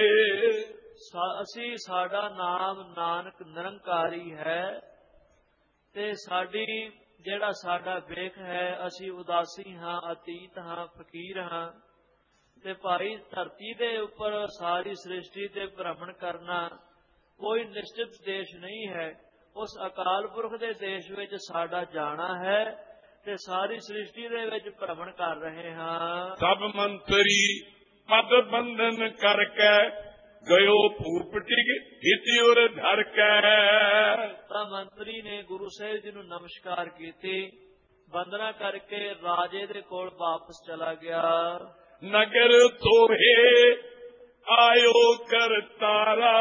[SPEAKER 2] ਸਾਡਾ ਨਾਮ ਨਾਨਕ ਨਿਰੰਕਾਰੀ ਹੈ ਤੇ ਜਿਹੜਾ ਸਾਡਾ ਵੇਖ ਹੈ, ਅਸੀਂ ਉਦਾਸੀ ਹਾਂ, ਅਤੀਤ ਹਾਂ, ਫਕੀਰ ਹਾਂ। ਤੇ ਭਾਈ, ਧਰਤੀ ਦੇ ਉੱਪਰ ਸਾਰੀ ਸ੍ਰਿਸ਼ਟੀ ਤੇ ਭ੍ਰਮਣ ਕਰਨਾ ਕੋਈ ਨਿਸ਼ਚਿਤ ਦੇਸ਼ ਨਹੀਂ ਹੈ। ਉਸ ਅਕਾਲ ਪੁਰਖ ਦੇ ਦੇਸ਼ ਵਿੱਚ ਸਾਡਾ ਜਾਣਾ ਹੈ ਤੇ ਸਾਰੀ ਸ੍ਰਿਸ਼ਟੀ ਦੇ ਵਿੱਚ ਭ੍ਰਮਣ ਕਰ ਰਹੇ ਹਾਂ।
[SPEAKER 1] ਸਭ ਮੰਤਰੀ ਪਦ ਬੰਧਨ ਕਰਕੇ, ਗਇਓ ਭੂਪਟਿਕ ਹਿਤਿ ਉਰ ਧਰ ਕੇ।
[SPEAKER 2] ਤਾਂ ਮੰਤਰੀ ਨੇ ਗੁਰੂ ਸਾਹਿਬ ਜੀ ਨੂੰ ਨਮਸਕਾਰ ਕੀਤੀ, ਬੰਦਨਾ ਕਰਕੇ ਰਾਜੇ ਦੇ ਕੋਲ ਵਾਪਸ ਚਲਾ ਗਿਆ।
[SPEAKER 1] ਨਗਰ ਤੋਹੇ ਆਇਓ ਕਰਤਾਰਾ,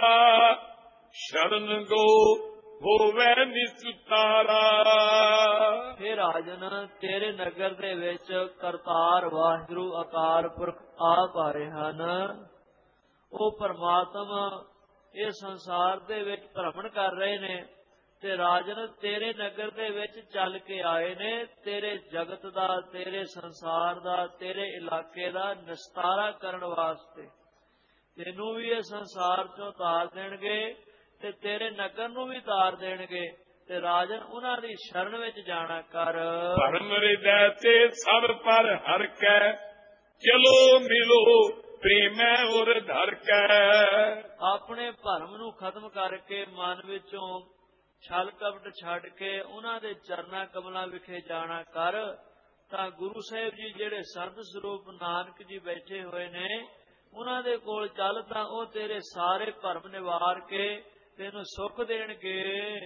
[SPEAKER 1] ਸ਼ਰਨ ਗੋ ਹੋਵੇ ਨਿਸਤਾਰਾ।
[SPEAKER 2] ਹੇ ਰਾਜਨ, ਤੇਰੇ ਨਗਰ ਦੇ ਵਿੱਚ ਕਰਤਾਰ ਵਾਹਿਗੁਰੂ ਅਕਾਲ ਪੁਰਖ ਆਪ ਆਏ ਹਨ। ਉਹ ਪਰਮਾਤਮਾ ਇਹ ਸੰਸਾਰ ਦੇ ਵਿੱਚ ਭ੍ਰਮਣ ਕਰ ਰਹੇ ਨੇ ਤੇ ਰਾਜਨ ਤੇਰੇ ਨਗਰ ਦੇ ਵਿੱਚ ਚੱਲ ਕੇ ਆਏ ਨੇ। ਤੇਰੇ ਜਗਤ ਦਾ, ਤੇਰੇ ਸੰਸਾਰ ਦਾ, ਤੇਰੇ ਇਲਾਕੇ ਦਾ ਨਿਸਤਾਰਾ ਕਰਨ ਵਾਸਤੇ। ਤੈਨੂੰ ਵੀ ਇਹ ਸੰਸਾਰ ਚੋਂ ਤਾਰ ਦੇਣਗੇ ਤੇ ਤੇਰੇ ਨਗਰ ਨੂੰ ਵੀ ਤਾਰ ਦੇਣਗੇ। ਤੇ ਰਾਜਨ, ਉਹਨਾਂ ਦੀ ਸ਼ਰਨ ਵਿੱਚ ਜਾਣਾ ਕਰ।
[SPEAKER 1] ਭਰਮ ਹਿਰਦੈ ਤੇ ਸਭ ਪਰ ਹਰ ਕੈ, ਚਲੋ ਮਿਲੋ ਪ੍ਰੇਮੈ ਉਰ ਧਰ ਕੈ।
[SPEAKER 2] ਆਪਣੇ ਭਰਮ ਨੂੰ ਖਤਮ ਕਰਕੇ ਮਨ ਵਿੱਚੋਂ ਛਲ ਕਪਟ ਛੱਡ ਕੇ ਉਹਨਾਂ ਦੇ ਚਰਨਾਂ ਕਮਲਾਂ ਵਿਖੇ ਜਾਣਾ ਕਰ, ਤਾਂ ਗੁਰੂ ਸਾਹਿਬ ਜੀ ਜਿਹੜੇ ਸੰਤ ਸਰੂਪ ਨਾਨਕ ਜੀ ਬੈਠੇ ਹੋਏ ਨੇ ਉਹਨਾਂ ਦੇ ਕੋਲ ਚੱਲ, ਤਾਂ ਉਹ ਤੇਰੇ ਸਾਰੇ ਭਰਮ ਨਿਵਾਰ ਕੇ ਤੈਨੂੰ ਸੁੱਖ ਦੇਣਗੇ।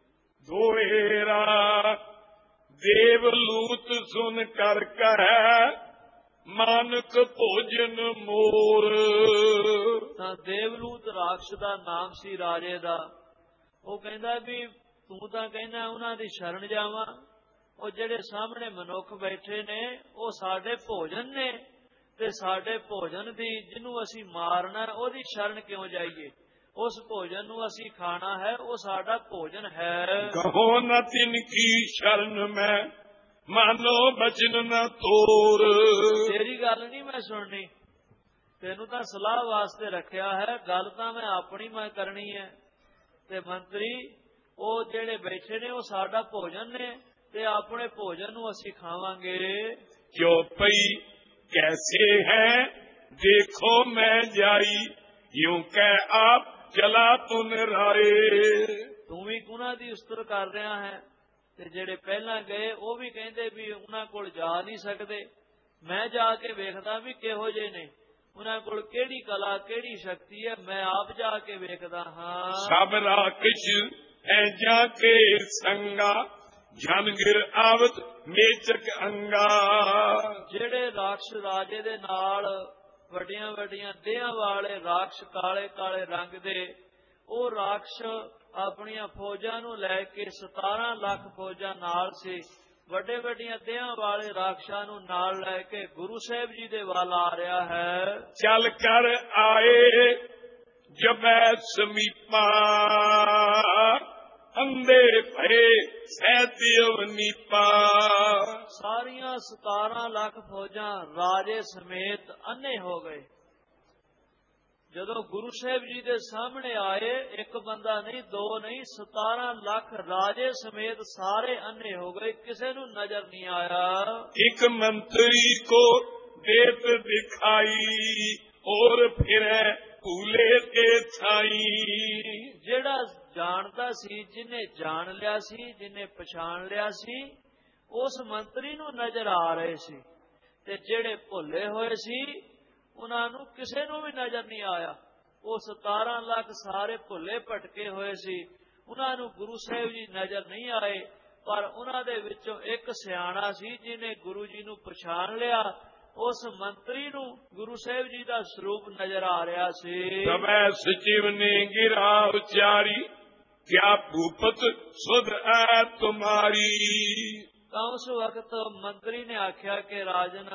[SPEAKER 1] ਦੋਹੇਰਾ ਦੇਵ ਲੂਤ ਸੁਨ ਕਰ ਕਹਿ, ਮਾਨਕ ਭੋਜਨ ਮੋਰ।
[SPEAKER 2] ਤਾਂ ਦੇਵਲੂਤ ਰਾਖਸ਼ ਦਾ ਨਾਮ ਸੀ ਰਾਜੇ ਦਾ। ਉਹ ਕਹਿੰਦਾ ਵੀ ਤੂੰ ਤਾਂ ਕਹਿੰਦਾ ਉਹਨਾਂ ਦੀ ਸ਼ਰਨ ਜਾਵਾਂ, ਉਹ ਜਿਹੜੇ ਸਾਹਮਣੇ ਮਨੁੱਖ ਬੈਠੇ ਨੇ ਉਹ ਸਾਡੇ ਭੋਜਨ ਨੇ, ਤੇ ਸਾਡੇ ਭੋਜਨ ਦੀ ਜਿਹਨੂੰ ਅਸੀਂ ਮਾਰਨਾ ਉਹਦੀ ਸ਼ਰਨ ਕਿਉਂ ਜਾਈਏ? ਉਸ ਭੋਜਨ ਨੂੰ ਅਸੀਂ ਖਾਣਾ ਹੈ, ਉਹ ਸਾਡਾ ਭੋਜਨ ਹੈ।
[SPEAKER 1] ਕਹੋ ਨ ਤਿਨ ਕੀ ਸ਼ਰਨ ਮੈਂ, ਮਾਨੋ ਬਚਨ ਨ ਤੋਰ।
[SPEAKER 2] ਤੇਰੀ ਗੱਲ ਨਹੀਂ ਮੈਂ ਸੁਣਨੀ, ਤੈਨੂੰ ਤਾਂ ਸਲਾਹ ਵਾਸਤੇ ਰੱਖਿਆ ਹੈ, ਗੱਲ ਤਾਂ ਮੈਂ ਆਪਣੀ ਮੈਂ ਕਰਨੀ ਹੈ। ਤੇ ਮੰਤਰੀ ਉਹ ਜਿਹੜੇ ਬੈਠੇ ਨੇ ਉਹ ਸਾਡਾ ਭੋਜਨ ਨੇ, ਤੇ ਆਪਣੇ ਭੋਜਨ ਨੂੰ ਅਸੀਂ ਖਾਵਾਂਗੇ।
[SPEAKER 1] ਕਿਉ ਪਈ ਕੈਸੇ ਹੈ ਦੇਖੋ ਮੈਂ ਜਾਈ, ਯੂੰ ਕਹਿ ਆਪ ਚਲਾ ਤੁਨ ਰਾਏ।
[SPEAKER 2] ਤੂੰ ਵੀ ਉਹਨਾਂ ਦੀ ਉਸਤਤ ਕਰ ਰਿਹਾ ਹੈ, ਤੇ ਜਿਹੜੇ ਪਹਿਲਾਂ ਗਏ ਉਹ ਵੀ ਕਹਿੰਦੇ ਵੀ ਉਹਨਾਂ ਕੋਲ ਜਾ ਨਹੀਂ ਸਕਦੇ। ਮੈਂ ਜਾ ਕੇ ਵੇਖਦਾ ਵੀ ਕਿਹੋ ਜਿਹੇ ਨੇ, ਉਹਨਾਂ ਕੋਲ ਕਿਹੜੀ ਕਲਾ ਕਿਹੜੀ ਸ਼ਕਤੀ ਹੈ, ਮੈਂ ਆਪ ਜਾ ਕੇ ਵੇਖਦਾ ਹਾਂ।
[SPEAKER 1] ਸਭ ਰਾਖਸ਼ ਹੈ ਜਾ ਕੇ ਸੰਗਾ, ਜਨ ਗਿਰ ਆਵਤ ਮੇਚਕ ਅੰਗਾ।
[SPEAKER 2] ਜਿਹੜੇ ਰਾਖਸ਼ ਰਾਜੇ ਦੇ ਨਾਲ ਵੱਡੀਆਂ ਵੱਡੀਆਂ ਦੇਹਾਂ ਵਾਲੇ ਰਾਖਸ਼, ਕਾਲੇ ਕਾਲੇ ਰੰਗ ਦੇ, ਉਹ ਰਾਖਸ਼ ਆਪਣੀਆਂ ਫੌਜਾਂ ਨੂੰ ਲੈ ਕੇ 17 ਲੱਖ ਫੌਜਾਂ ਨਾਲ ਸੀ। ਵੱਡੇ ਵੱਡੀਆਂ ਦੇਹਾਂ ਵਾਲੇ ਰਾਖਸ਼ਾਂ ਨੂੰ ਨਾਲ ਲੈ ਕੇ ਗੁਰੂ ਸਾਹਿਬ ਜੀ ਦੇ ਵੱਲ ਆ ਰਿਹਾ ਹੈ।
[SPEAKER 1] ਚੱਲ ਕਰ ਆਏ ਜਬੈ ਸਮੀਪਾ, ਅੰਧੇ ਭਏ ਸੈਤਿਵ ਨੀਪਾ।
[SPEAKER 2] ਸਾਰੀਆਂ 17 ਲੱਖ ਫੌਜਾਂ ਰਾਜੇ ਸਮੇਤ ਅੰਨੇ ਹੋ ਗਏ। ਜਦੋਂ ਗੁਰੂ ਸਾਹਿਬ ਜੀ ਦੇ ਸਾਹਮਣੇ ਆਏ, ਇੱਕ ਬੰਦਾ ਨਹੀਂ, ਦੋ ਨਹੀਂ, 17 ਲੱਖ ਰਾਜੇ ਸਮੇਤ ਸਾਰੇ ਅੰਨੇ ਹੋ ਗਏ, ਕਿਸੇ ਨੂੰ ਨਜ਼ਰ ਨਹੀਂ ਆਇਆ।
[SPEAKER 1] ਇੱਕ ਮੰਤਰੀ ਕੋ ਦੇਤ ਦਿਖਾਈ, ਔਰ ਫਿਰੇ ਭੂਲੇ ਤੇ ਛਾਈ।
[SPEAKER 2] ਜਿਹੜਾ ਜਾਣਦਾ ਸੀ, ਜਿਹਨੇ ਜਾਣ ਲਿਆ ਸੀ, ਜਿਹਨੇ ਪਛਾਣ ਲਿਆ ਸੀ, ਉਸ ਮੰਤਰੀ ਨੂੰ ਨਜ਼ਰ ਆ ਰਹੇ ਸੀ, ਤੇ ਜਿਹੜੇ ਭੁੱਲੇ ਹੋਏ ਸੀ ਉਹਨਾਂ ਨੂੰ ਕਿਸੇ ਨੂੰ ਵੀ ਨਜ਼ਰ ਨਹੀਂ ਆਇਆ। ਉਹ 17 ਲੱਖ ਸਾਰੇ ਭੁੱਲੇ ਭਟਕੇ ਹੋਏ ਸੀ, ਉਹਨਾਂ ਨੂੰ ਗੁਰੂ ਸਾਹਿਬ ਜੀ ਨਜ਼ਰ ਨਹੀਂ ਆਏ। ਪਰ ਉਹਨਾਂ ਦੇ ਵਿੱਚੋਂ ਇੱਕ ਸਿਆਣਾ ਸੀ ਜਿਹਨੇ ਗੁਰੂ ਜੀ ਨੂੰ ਪਛਾਣ ਲਿਆ। ਉਸ ਮੰਤਰੀ ਨੂੰ ਗੁਰੂ ਸਾਹਿਬ ਜੀ ਦਾ ਸਰੂਪ ਨਜ਼ਰ ਆ ਰਿਹਾ ਸੀ।
[SPEAKER 1] ਤਬੈ ਸਚਿਵ ਨੇ ਗਿਰਾ ਉਚਾਰੀ, ਕਿਆ ਭੂਪਤ ਸੁਧ ਹੈ ਤੁਮਾਰੀ।
[SPEAKER 2] ਤਾਂ ਉਸ ਵਕਤ ਮੰਤਰੀ ਨੇ ਆਖਿਆ ਕਿ ਰਾਜਨ,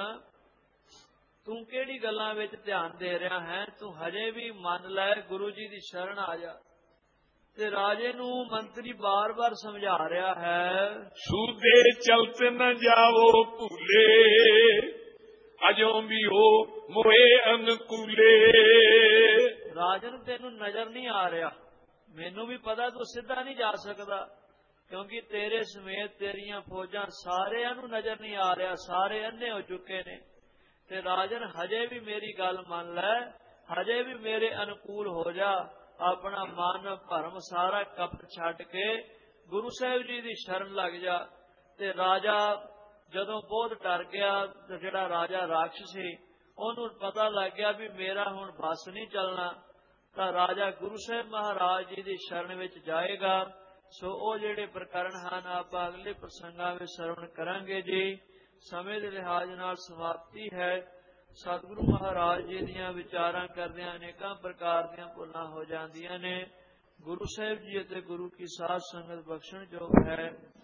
[SPEAKER 2] ਤੂੰ ਕਿਹੜੀ ਗੱਲਾਂ ਵਿੱਚ ਧਿਆਨ ਦੇ ਰਿਹਾ ਹੈ? ਤੂੰ ਹਜੇ ਵੀ ਮੰਨ ਲੈ, ਗੁਰੂ ਜੀ ਦੀ ਸ਼ਰਨ ਆ ਜਾ। ਤੇ ਰਾਜੇ ਨੂੰ ਮੰਤਰੀ ਬਾਰ-ਬਾਰ ਸਮਝਾ ਰਿਹਾ ਹੈ,
[SPEAKER 1] ਸੂਦੇ ਚਲਤ ਨ ਜਾਵੋ ਭੂਲੇ, ਅਜੋਂ ਵੀ ਹੋ ਮੋਏ ਅਨਕੂਲੇ।
[SPEAKER 2] ਰਾਜਨ ਤੈਨੂੰ ਨਜ਼ਰ ਨਹੀਂ ਆ ਰਿਹਾ, ਮੈਨੂੰ ਵੀ ਪਤਾ ਤੂੰ ਸਿੱਧਾ ਨਹੀਂ ਜਾ ਸਕਦਾ, ਕਿਉਂਕਿ ਤੇਰੇ ਸਮੇਤ ਤੇਰੀਆਂ ਫੌਜਾਂ ਸਾਰਿਆਂ ਨੂੰ ਨਜ਼ਰ ਨਹੀਂ ਆ ਰਿਹਾ, ਸਾਰੇ ਅੰਨੇ ਹੋ ਚੁੱਕੇ ਨੇ। ਤੇ ਰਾਜਨ ਹਜੇ ਵੀ ਮੇਰੀ ਗੱਲ ਮੰਨ ਲੈ, ਹਜੇ ਵੀ ਮੇਰੇ ਅਨੁਕੂਲ ਹੋ ਜਾ, ਆਪਣਾ ਮਨ ਭਰਮ ਸਾਰਾ ਕਪਟ ਛੱਡ ਕੇ ਗੁਰੂ ਸਾਹਿਬ ਜੀ ਦੀ ਸ਼ਰਨ ਲੱਗ ਜਾ। ਤੇ ਰਾਜਾ ਜਦੋਂ ਬਹੁਤ ਡਰ ਗਿਆ, ਤੇ ਜਿਹੜਾ ਰਾਜਾ ਰਾਖਸ਼ ਸੀ ਉਹਨੂੰ ਪਤਾ ਲੱਗ ਗਿਆ ਵੀ ਮੇਰਾ ਹੁਣ ਬਸ ਨਹੀਂ ਚੱਲਣਾ, ਤਾਂ ਰਾਜਾ ਗੁਰੂ ਸਾਹਿਬ ਮਹਾਰਾਜ ਜੀ ਦੀ ਸ਼ਰਨ ਵਿੱਚ ਜਾਏਗਾ। ਸੋ ਉਹ ਜਿਹੜੇ ਪ੍ਰਕਰਣ ਹਨ ਆਪਾਂ ਅਗਲੇ ਪ੍ਰਸੰਗਾਂ ਵਿੱਚ ਸਰਵਣ ਕਰਾਂਗੇ ਜੀ। ਸਮੇਂ ਦੇ ਲਿਹਾਜ਼ ਨਾਲ ਸਮਾਪਤੀ ਹੈ। ਸਤਿਗੁਰੂ ਮਹਾਰਾਜ ਜੀ ਦੀਆਂ ਵਿਚਾਰਾਂ ਕਰਦਿਆਂ ਅਨੇਕਾਂ ਪ੍ਰਕਾਰ ਦੀਆਂ ਭੁੱਲਾਂ ਹੋ ਜਾਂਦੀਆਂ ਨੇ। ਗੁਰੂ ਸਾਹਿਬ ਜੀ ਅਤੇ ਗੁਰੂ ਕੀ ਸਾਧ ਸੰਗਤ ਬਖਸ਼ਣ ਯੋਗ ਹੈ।